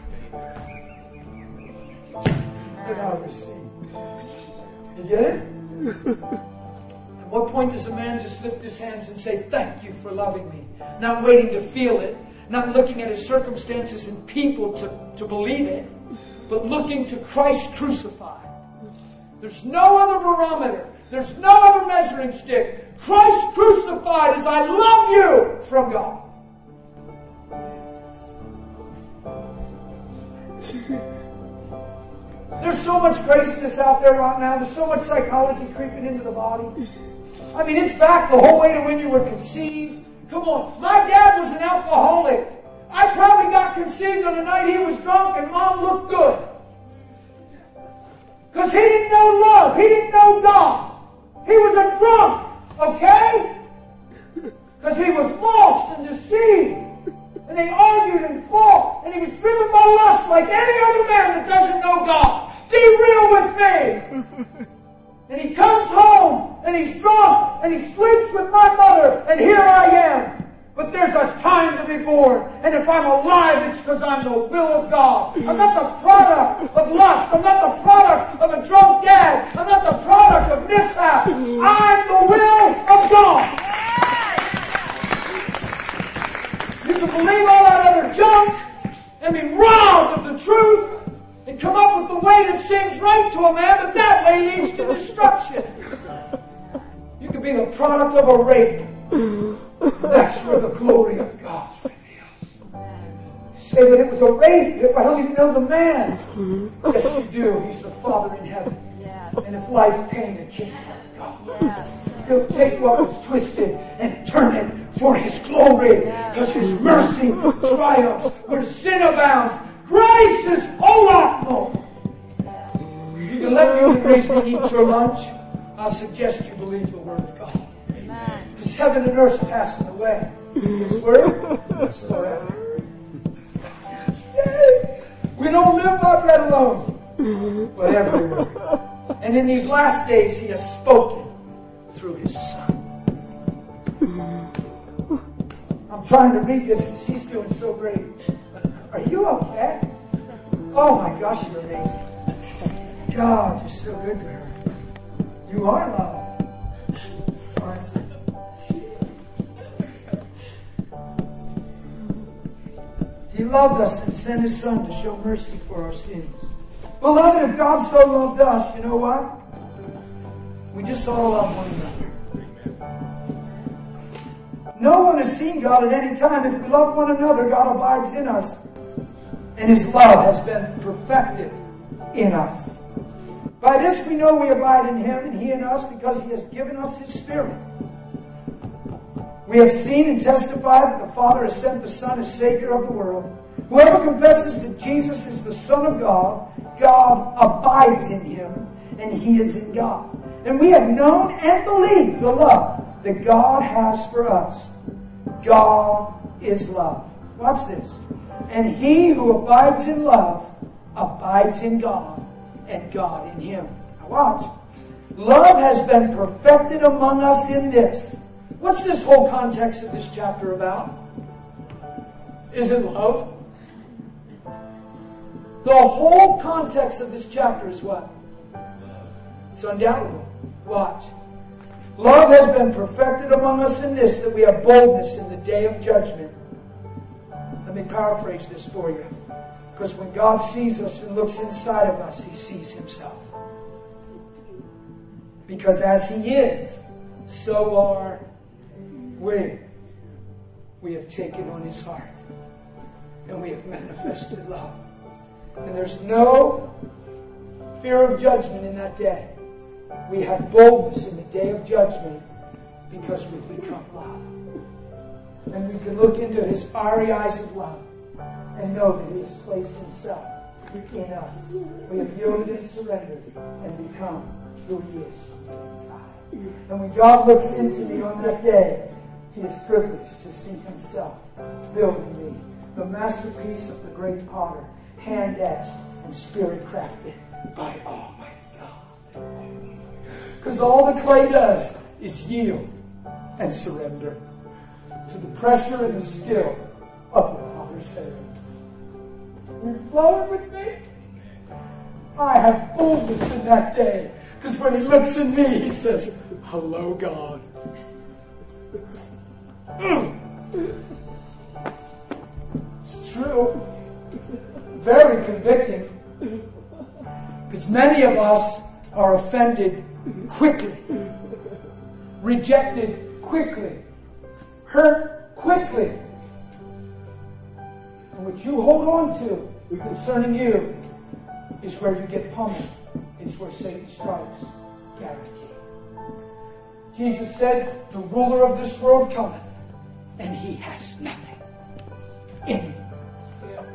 And I receive. You get it? At what point does a man just lift his hands and say, thank you for loving me? Not waiting to feel it. Not looking at his circumstances and people to, to believe it. But looking to Christ crucified. There's no other barometer. There's no other measuring stick. Christ crucified as I love you from God. There's so much craziness out there right now. There's so much psychology creeping into the body. I mean, it's back the whole way to when you were conceived. Come on. My dad was an alcoholic. I probably got conceived on the night he was drunk and Mom looked good. Because he didn't know love. He didn't know God. He was a drunk, okay? Because he was lost and deceived. And they argued and fought. And he was driven by lust like any other man that doesn't know God. Be real with me. And he comes home and he's drunk and he sleeps with my mother. And here I am. But there's a time to be born. And if I'm alive, it's because I'm the will of God. I'm not the product of lust. I'm not the product of a drunk dad. I'm not the product of mishap. I'm the will of God. You can believe all that other junk and be robbed of the truth and come up with the way that seems right to a man, but that way leads to destruction. You can be the product of a rape. That's where the glory of God's revealed. Say that it was a rape. I don't even know the man. Yes, you do. He's the Father in heaven. And if life came, it came from God. He'll take what was twisted and turn it for His glory. Because His mercy triumphs where sin abounds. Grace is a lot more. You can let me raise me eat your lunch. I suggest you believe the Word of God. Because heaven and earth passing away. His Word is forever. We don't live by bread alone, but every word. And in these last days, He has spoken through His Son. I'm trying to read this. She's doing so great. Are you okay? Oh my gosh, you're amazing. God, you're so good to her. You are loved, aren't you? He loved us and sent His Son to show mercy for our sins. Beloved, if God so loved us, you know what? We just all love one another. No one has seen God at any time. If we love one another, God abides in us. And His love has been perfected in us. By this we know we abide in Him and He in us because He has given us His Spirit. We have seen and testified that the Father has sent the Son as Savior of the world. Whoever confesses that Jesus is the Son of God, God abides in Him and He is in God. And we have known and believed the love that God has for us. God is love. Watch this. And he who abides in love abides in God and God in him. Now watch. Love has been perfected among us in this. What's this whole context of this chapter about? Is it love? The whole context of this chapter is what? It's undoubtable. Watch. Love has been perfected among us in this, that we have boldness in the day of judgment. Let me paraphrase this for you. Because when God sees us and looks inside of us, He sees Himself. Because as He is, so are we. We have taken on His heart. And we have manifested love. And there's no fear of judgment in that day. We have boldness in the day of judgment because we've become love. And we can look into His fiery eyes of love and know that He has placed Himself in us. We have yielded and surrendered and become who He is from the inside. And when God looks into me on that day, He is privileged to see Himself building me, the masterpiece of the great potter, hand-etched and spirit-crafted by Almighty God. Because all the clay does is yield and surrender to the pressure and the skill of the Father's hand. You're flowing with me? I have boldness in that day. Because when He looks in me, He says, "Hello, God." It's true. Very convicting. Because many of us are offended quickly, rejected quickly, hurt quickly. And what you hold on to concerning you is where you get pummeled. It's where Satan strikes. Guaranteed. Jesus said, "The ruler of this world cometh, and he has nothing in him."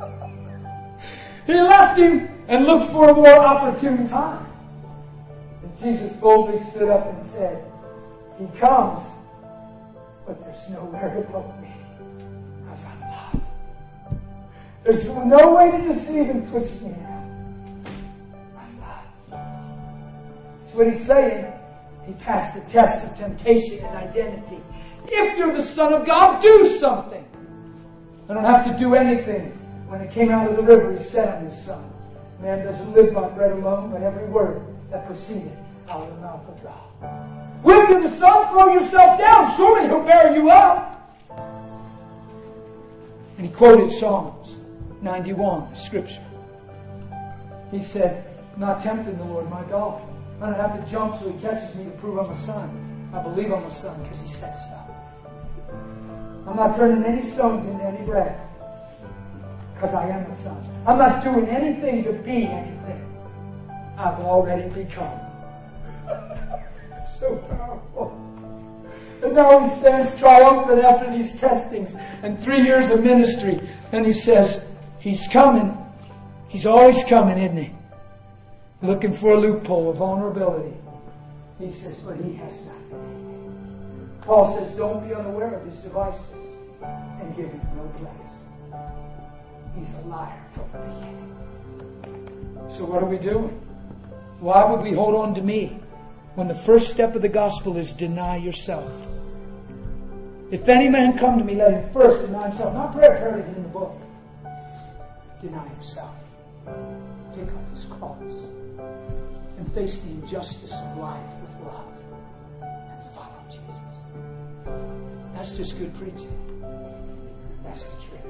He left him and looked for a more opportune time. And Jesus boldly stood up and said, He comes, but there's nowhere to put me, because I'm love. There's no way to deceive and twist me now. I'm love. That's what He's saying. He passed the test of temptation and identity. If you're the Son of God, do something. I don't have to do anything. When it came out of the river, He said on His Son, man doesn't live by bread alone, but every word that proceeded out of the mouth of God. When you're the Son, throw yourself down. Surely He'll bear you up. And He quoted Psalms ninety-one, the Scripture. He said, not tempting the Lord my God. I don't have to jump so He catches me to prove I'm a son. I believe I'm a son because He said so. I'm not turning any stones into any bread because I am a son. I'm not doing anything to be anything. I've already become. It's so powerful. And now He stands triumphant after these testings and three years of ministry. And He says, He's coming. He's always coming, isn't He? Looking for a loophole, a vulnerability. He says, but He has nothing. Paul says, don't be unaware of His devices and give Him no place. He's a liar from the beginning. So what are we doing? Why would we hold on to me when the first step of the gospel is deny yourself? If any man come to me, let him first deny himself. Not prayer, prayer in the book. Deny himself. Pick up his cross. And face the injustice of life with love. And follow Jesus. That's just good preaching. That's the truth.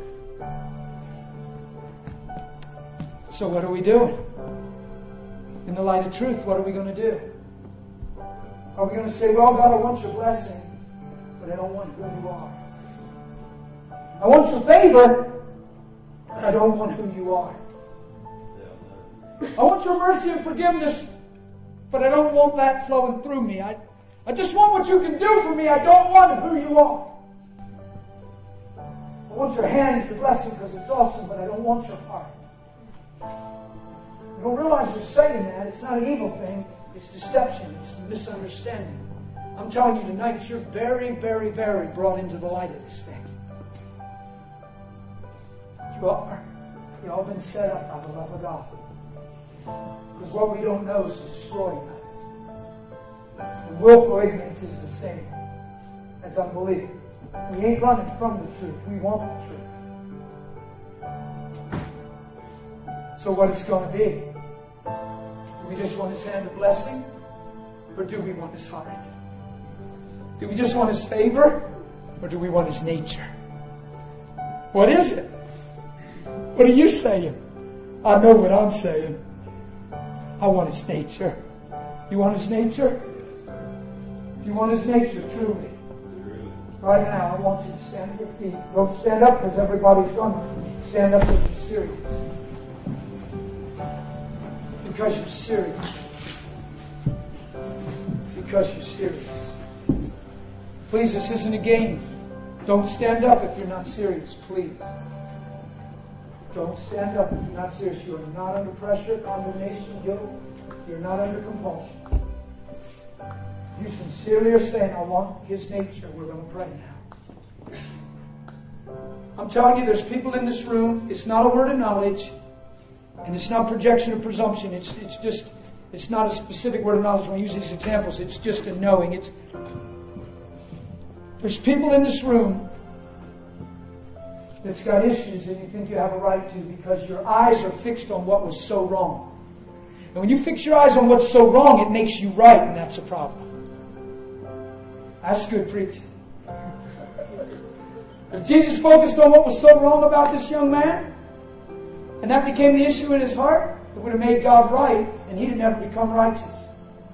So what are we doing? In the light of truth, what are we going to do? Are we going to say, well, God, I want your blessing, but I don't want who you are. I want your favor, but I don't want who you are. I want your mercy and forgiveness, but I don't want that flowing through me. I, I just want what you can do for me. I don't want who you are. I want your hand, your blessing, because it's awesome, but I don't want your heart. You don't realize you're saying that. It's not an evil thing. It's deception. It's misunderstanding. I'm telling you tonight, you're very, very, very brought into the light of this thing. You are. You've all been set up by the love of God. Because what we don't know is destroying us. And willful ignorance is the same as unbelief. We ain't running from the truth. We want the truth. So what it's going to be? Do we just want His hand of blessing? Or do we want His heart? Do we just want His favor? Or do we want His nature? What is it? What are you saying? I know what I'm saying. I want His nature. You want His nature? You want His nature, truly. Right now, I want you to stand on your feet. Don't stand up because everybody's going to stand up if you're serious. Because you're serious. Because you're serious. Please, this isn't a game. Don't stand up if you're not serious, please. Don't stand up if you're not serious. You are not under pressure, condemnation, guilt. You're not under compulsion. You sincerely are saying, I want His nature. We're going to pray now. I'm telling you, there's people in this room. It's not a word of knowledge. And it's not projection or presumption. It's it's just, it's not a specific word of knowledge when I use these examples. It's just a knowing. It's There's people in this room that's got issues and you think you have a right to because your eyes are fixed on what was so wrong. And when you fix your eyes on what's so wrong, it makes you right, and that's a problem. That's good preaching. If Jesus focused on what was so wrong about this young man, and that became the issue in his heart, it would have made God right, and he'd have never become righteous.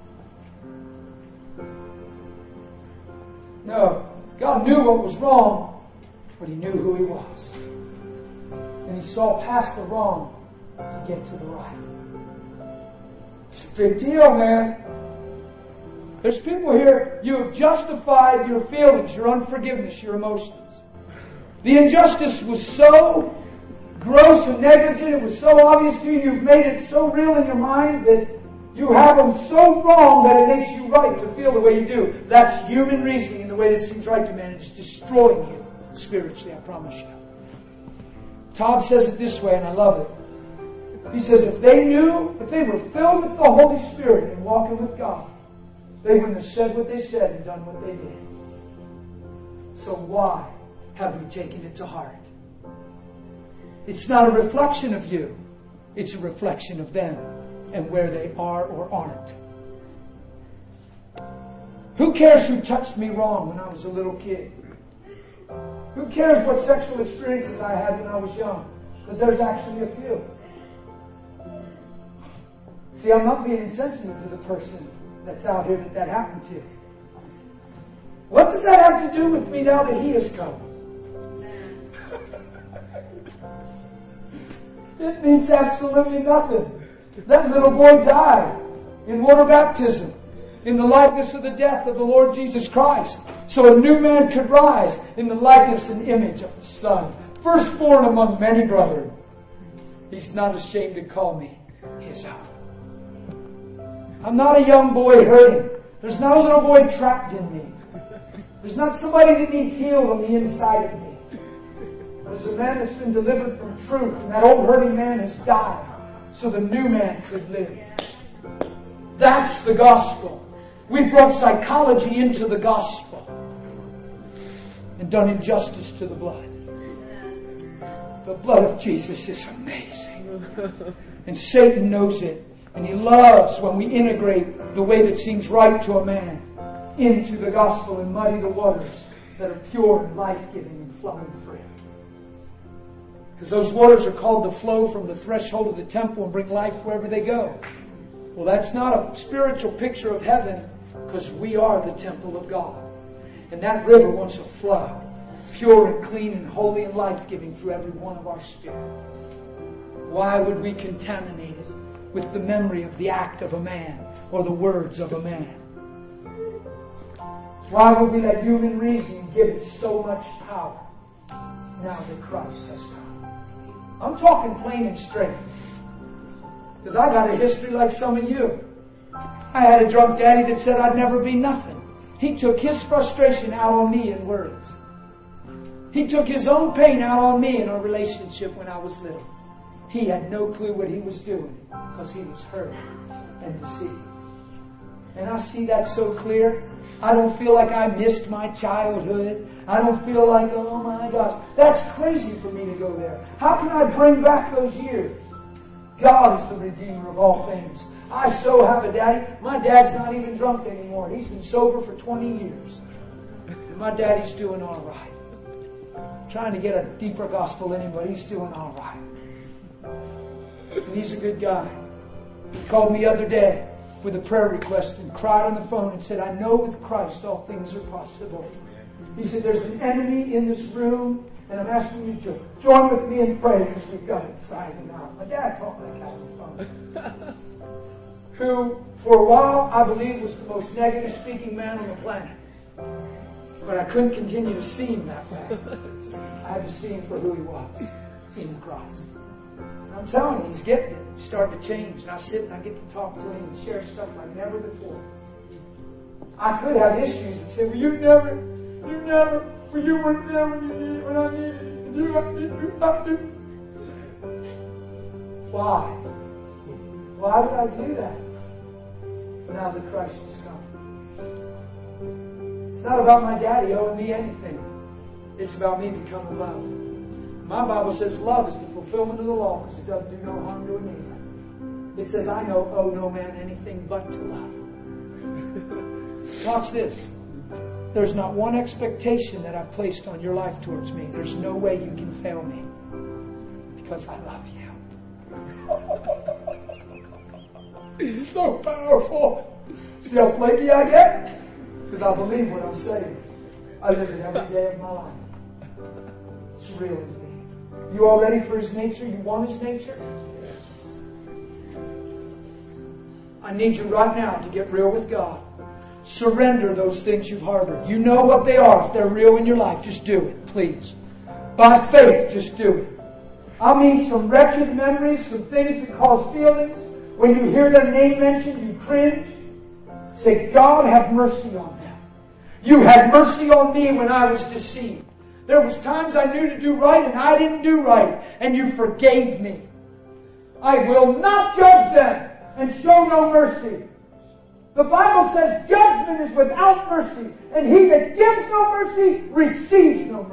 No, God knew what was wrong, but He knew who He was. And He saw past the wrong to get to the right. It's a big deal, man. There's people here, you have justified your feelings, your unforgiveness, your emotions. The injustice was so gross and negligent, it was so obvious to you, you've made it so real in your mind that You have them so wrong that it makes you right to feel the way you do. That's human reasoning in the way that seems right to man. It's destroying you spiritually, I promise you. Todd says it this way, and I love it. He says if they knew, if they were filled with the Holy Spirit and walking with God, they wouldn't have said what they said and done what they did. So why have we taken it to heart? It's not a reflection of you. It's a reflection of them and where they are or aren't. Who cares who touched me wrong when I was a little kid? Who cares what sexual experiences I had when I was young? Because there's actually a few. See, I'm not being insensitive to the person that's out here that that happened to. What does that have to do with me now that He has come? It means absolutely nothing. That little boy died in water baptism in the likeness of the death of the Lord Jesus Christ. So a new man could rise in the likeness and image of the Son. Firstborn among many brethren. He's not ashamed to call me His own. I'm not a young boy hurting. There's not a little boy trapped in me. There's not somebody that needs healed on the inside of me. There's a man that's been delivered from truth, and that old hurting man has died so the new man could live. That's the gospel. We brought psychology into the gospel and done injustice to the blood. The blood of Jesus is amazing. And Satan knows it. And he loves when we integrate the way that seems right to a man into the gospel and muddy the waters that are pure and life-giving and flowing free. Because those waters are called to flow from the threshold of the temple and bring life wherever they go. Well, that's not a spiritual picture of heaven, because we are the temple of God. And that river wants to flow, pure and clean and holy and life-giving through every one of our spirits. Why would we contaminate it with the memory of the act of a man or the words of a man? Why would we let human reason give it so much power now that Christ has come? I'm talking plain and straight. Because I got a history like some of you. I had a drunk daddy that said I'd never be nothing. He took his frustration out on me in words. He took his own pain out on me in our relationship when I was little. He had no clue what he was doing because he was hurt and deceived. And I see that so clear. I don't feel like I missed my childhood. I don't feel like, oh my gosh, that's crazy for me to go there. How can I bring back those years? God is the Redeemer of all things. I so have a daddy. My dad's not even drunk anymore. He's been sober for twenty years. And my daddy's doing all right. I'm trying to get a deeper gospel in him, but he's doing all right. And he's a good guy. He called me the other day with a prayer request and cried on the phone and said, I know with Christ all things are possible. He said, there's an enemy in this room, and I'm asking you to join with me in prayer because we've got to drive him out. My dad talked like that on the phone. Who, for a while, I believe was the most negative speaking man on the planet. But I couldn't continue to see him that way. I had to see him for who he was in Christ. And I'm telling you, he's getting it. He's starting to change. And I sit and I get to talk to him and share stuff like never before. I could have issues and say, well, you never, you never, well, you were never, you needed when I needed you, I need you, I do. Why? Why would I do that? But now that Christ has come. It's not about my daddy owing me anything. It's about me becoming love. My Bible says love is the fulfillment of the law because it doesn't do no harm to anybody. It says I know owe no man anything but to love. Watch this. There's not one expectation that I've placed on your life towards me. There's no way you can fail me because I love you. It's so powerful. See how flaky I get? Because I believe what I'm saying. I live it every day of my life. It's real to me. You all ready for His nature? You want His nature? I need you right now to get real with God. Surrender those things you've harbored. You know what they are. If they're real in your life, just do it, please. By faith, just do it. I mean some wretched memories, some things that cause feelings. When you hear their name mentioned, you cringe, say, God, have mercy on them. You had mercy on me when I was deceived. There was times I knew to do right and I didn't do right, and you forgave me. I will not judge them and show no mercy. The Bible says judgment is without mercy, and he that gives no mercy receives no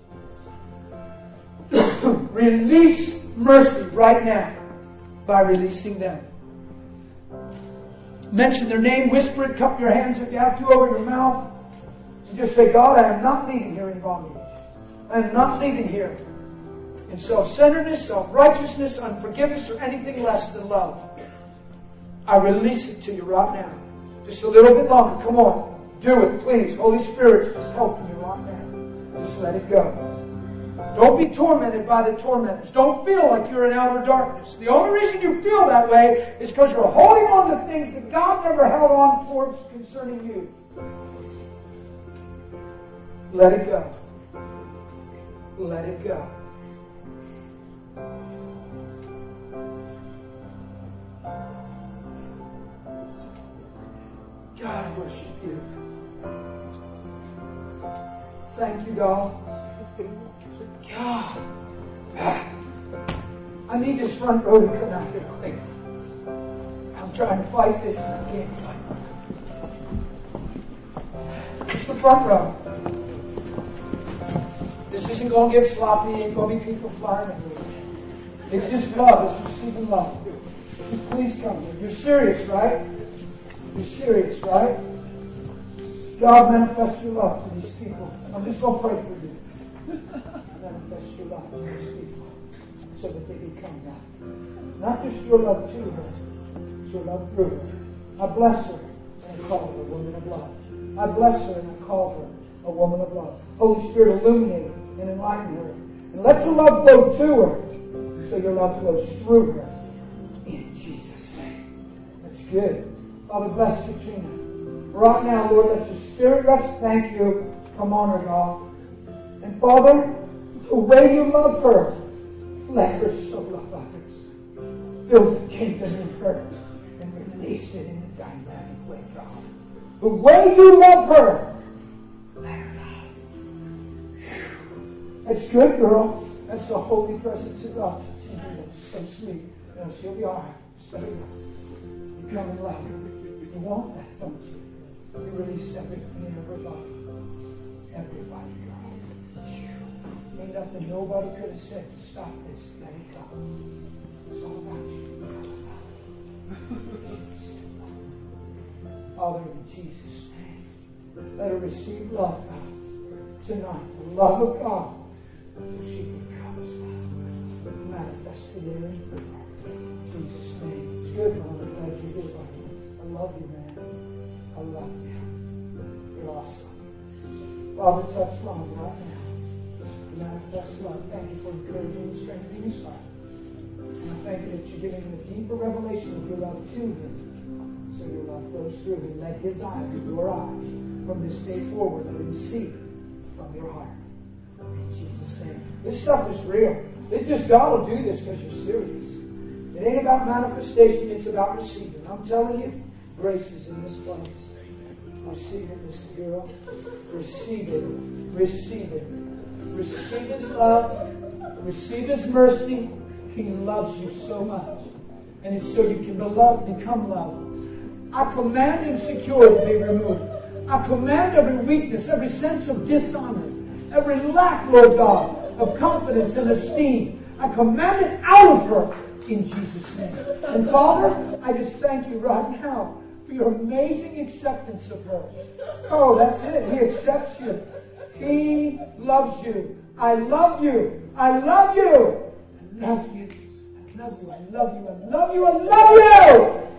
mercy. Release mercy right now by releasing them. Mention their name, whisper it, cup your hands if you have to over your mouth. And just say, God, I am not leaving here in bondage. I am not leaving here in self-centeredness, self-righteousness, unforgiveness, or anything less than love. I release it to you right now. Just a little bit longer. Come on. Do it, please. Holy Spirit is helping you right now. Just let it go. Don't be tormented by the tormentors. Don't feel like you're in outer darkness. The only reason you feel that way is because you're holding on to things that God never held on towards concerning you. Let it go. Let it go. God, I worship you. Thank you, God. God. I need this front row to come out here quick. I'm trying to fight this and I can't fight. It's the front row. This isn't going to get sloppy. Ain't going to be people flying everywhere. It's just love. It's receiving love. Just please come here. You're serious, right? You're serious, right? God, manifest your love to these people. I'm just going to pray for you. Manifest your love to these people so that they can come back. Not just your love to her, but your love through her. I bless her and I call her a woman of love. I bless her and I call her a woman of love. Holy Spirit, illuminate her and enlighten her. And let your love flow to her so your love flows through her. In Jesus' name. That's good. Father, bless Katrina. Right now, Lord, let your Spirit rest. Thank you. Come on her, God. And Father, the way you love her, let her so love others. Fill the kingdom in her and release it in a dynamic way, God. The way you love her, let her love. That's good, girl. That's the holy presence of God. That's so sweet. You know, she'll be all right. So you come and love her. You want that, don't you? You release everything in her body. Everybody, God. Ain't nothing nobody could have said to stop this. Let it go. It's all about you. Father, in Jesus' name, let her receive love, God, tonight. The love of God, so she can come as well. Manifested there in her. In Jesus' name. It's good, Lord. I'm glad you're here, buddy. I love you, man. I love you. You're awesome. Father, touch Ron right now. Manifest love. Thank you for encouraging and strengthening his heart. And I thank you that you're giving him a deeper revelation of your love to him. So your love flows through him. Let his eyes be your eyes from this day forward. Let him see from your heart. In Jesus' name. This stuff is real. It just, God will do this because you're serious. It ain't about manifestation, it's about receiving. I'm telling you, grace is in this place. Receive it, Mister Girl. Receive it. Receive it. Receive His love. Receive His mercy. He loves you so much. And it's so you can beloved, become loved. I command insecurity to be removed. I command every weakness, every sense of dishonor, every lack, Lord God, of confidence and esteem. I command it out of her in Jesus' name. And Father, I just thank you right now for your amazing acceptance of her. Oh, that's it. He accepts you. He loves you. I love you. I love you. I love you. I love you. I love you. I love you. I love you.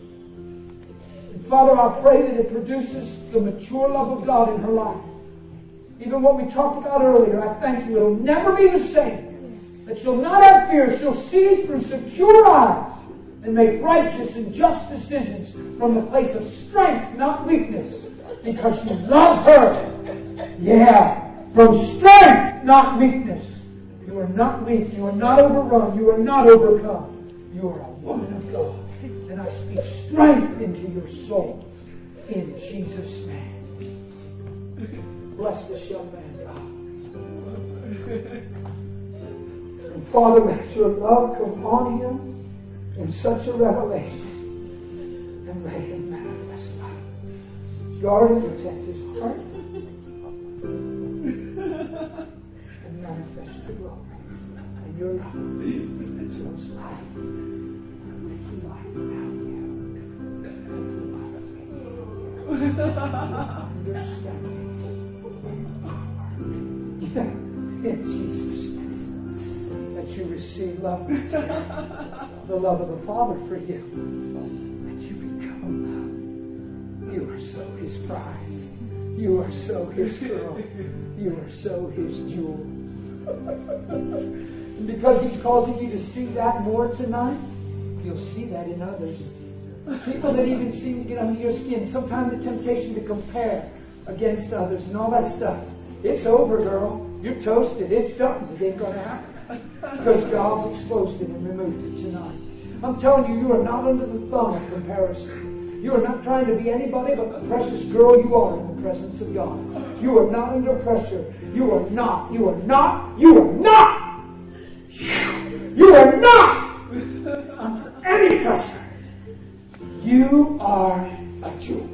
And Father, I pray that it produces the mature love of God in her life. Even what we talked about earlier, I thank you. It'll never be the same. That she'll not have fear. She'll see through secure eyes and make righteous and just decisions from a place of strength, not weakness. Because you love her. Yeah. From strength, not weakness. You are not weak. You are not overrun. You are not overcome. You are a woman of God. And I I speak strength into your soul. In Jesus' name. Bless this young man, God. And Father, let your love come on him in such a revelation. And let him manifest love. Guard and protect his heart. And manifest your glory and your love. So his life. Make your life now you. Understanding. In Jesus' name. That you receive love. The love of the Father for you. That you become love. You are so his prize. You are so his girl. You are so his jewel. And because he's causing you to see that more tonight, you'll see that in others. People that even seem to get under your skin. Sometimes the temptation to compare against others and all that stuff. It's over, girl. You're toasted. It's done. It ain't going to happen. Because God's exposed it and removed it tonight. I'm telling you, you are not under the thumb of comparison. You are not trying to be anybody but the precious girl you are in the presence of God. You are not under pressure. You are not. You are not. You are not. You are not under any pressure. You are a jewel.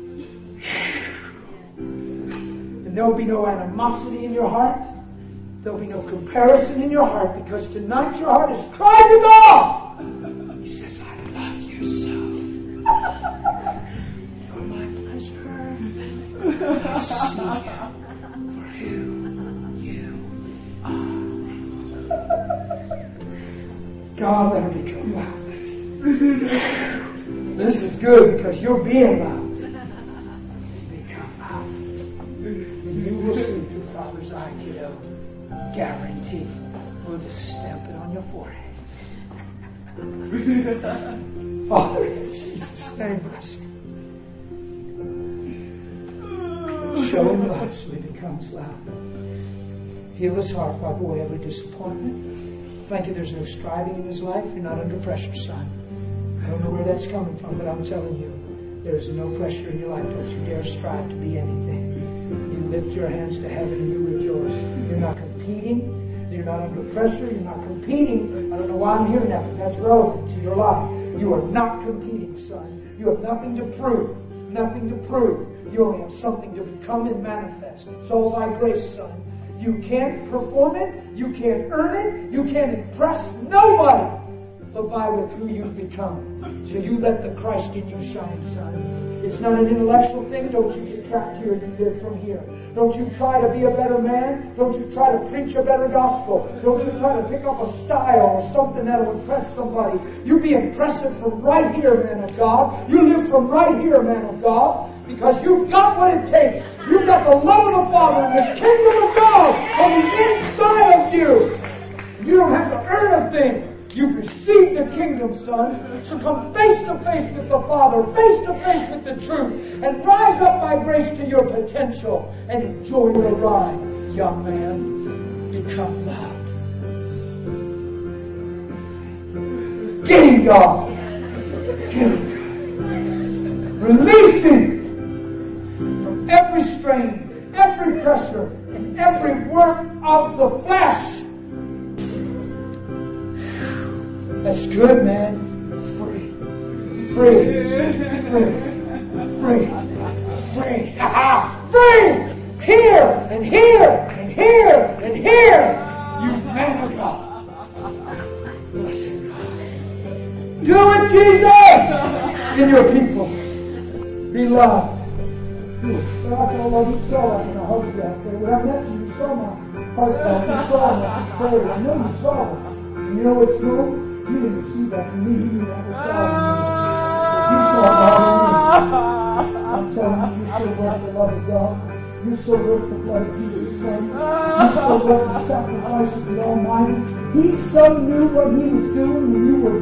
And there will be no animosity in your heart. There will be no comparison in your heart, because tonight your heart is crying to God. He says, I love you so. You're my pleasure. I see you for who you are. God, let her become loud. This is good because you're being loud. Become loud. And you will see through Father's eye, kiddo. Guarantee. We'll just stamp it on your forehead. Father, in Jesus' name, bless him. Show him love so he becomes loud. Heal his heart, wipe away every disappointment. Thank you there's no striving in his life. You're not under pressure, son. I don't know where that's coming from, but I'm telling you, there is no pressure in your life. Don't you dare strive to be anything. You lift your hands to heaven and you rejoice. You're not competing. You're not under pressure. You're not competing. I don't know why I'm hearing that, but that's relevant to your life. You are not competing, son. You have nothing to prove. Nothing to prove. You only have something to become and manifest. It's all by grace, son. You can't perform it. You can't earn it. You can't impress nobody but by with who you've become. So you let the Christ in you shine, son. It's not an intellectual thing. Don't you get trapped here and you live from here. Don't you try to be a better man. Don't you try to preach a better gospel. Don't you try to pick up a style or something that will impress somebody. You be impressive from right here, man of God. You live from right here, man of God. Because you've got what it takes. You've got the love of the Father and the kingdom of God on the inside of you. You don't have to earn a thing. You've received the kingdom, son. So come face to face with the Father, face to face with the truth, and rise up by grace to your potential and enjoy the ride, young man. Become loud. Get him, God. Get him. Release him from every strain, every pressure, and every work of the flesh. That's good, man. Free. Free. Free. Free. Free. Free! Here and here and here and here. You man of God. Blessed God. Do it, Jesus! In your people. Be loved. Do it. I love you so much in a hug that day. When I met you, you saw my heart. You saw my prayer. I know you saw it. And you know what's cool? You didn't see that from me. You never saw it. You saw it all in me. I'm telling you, you're so worth the love of God. You're so worth the blood of Jesus' Son. You're so worth the sacrifice of the Almighty. He so knew what he was doing when you were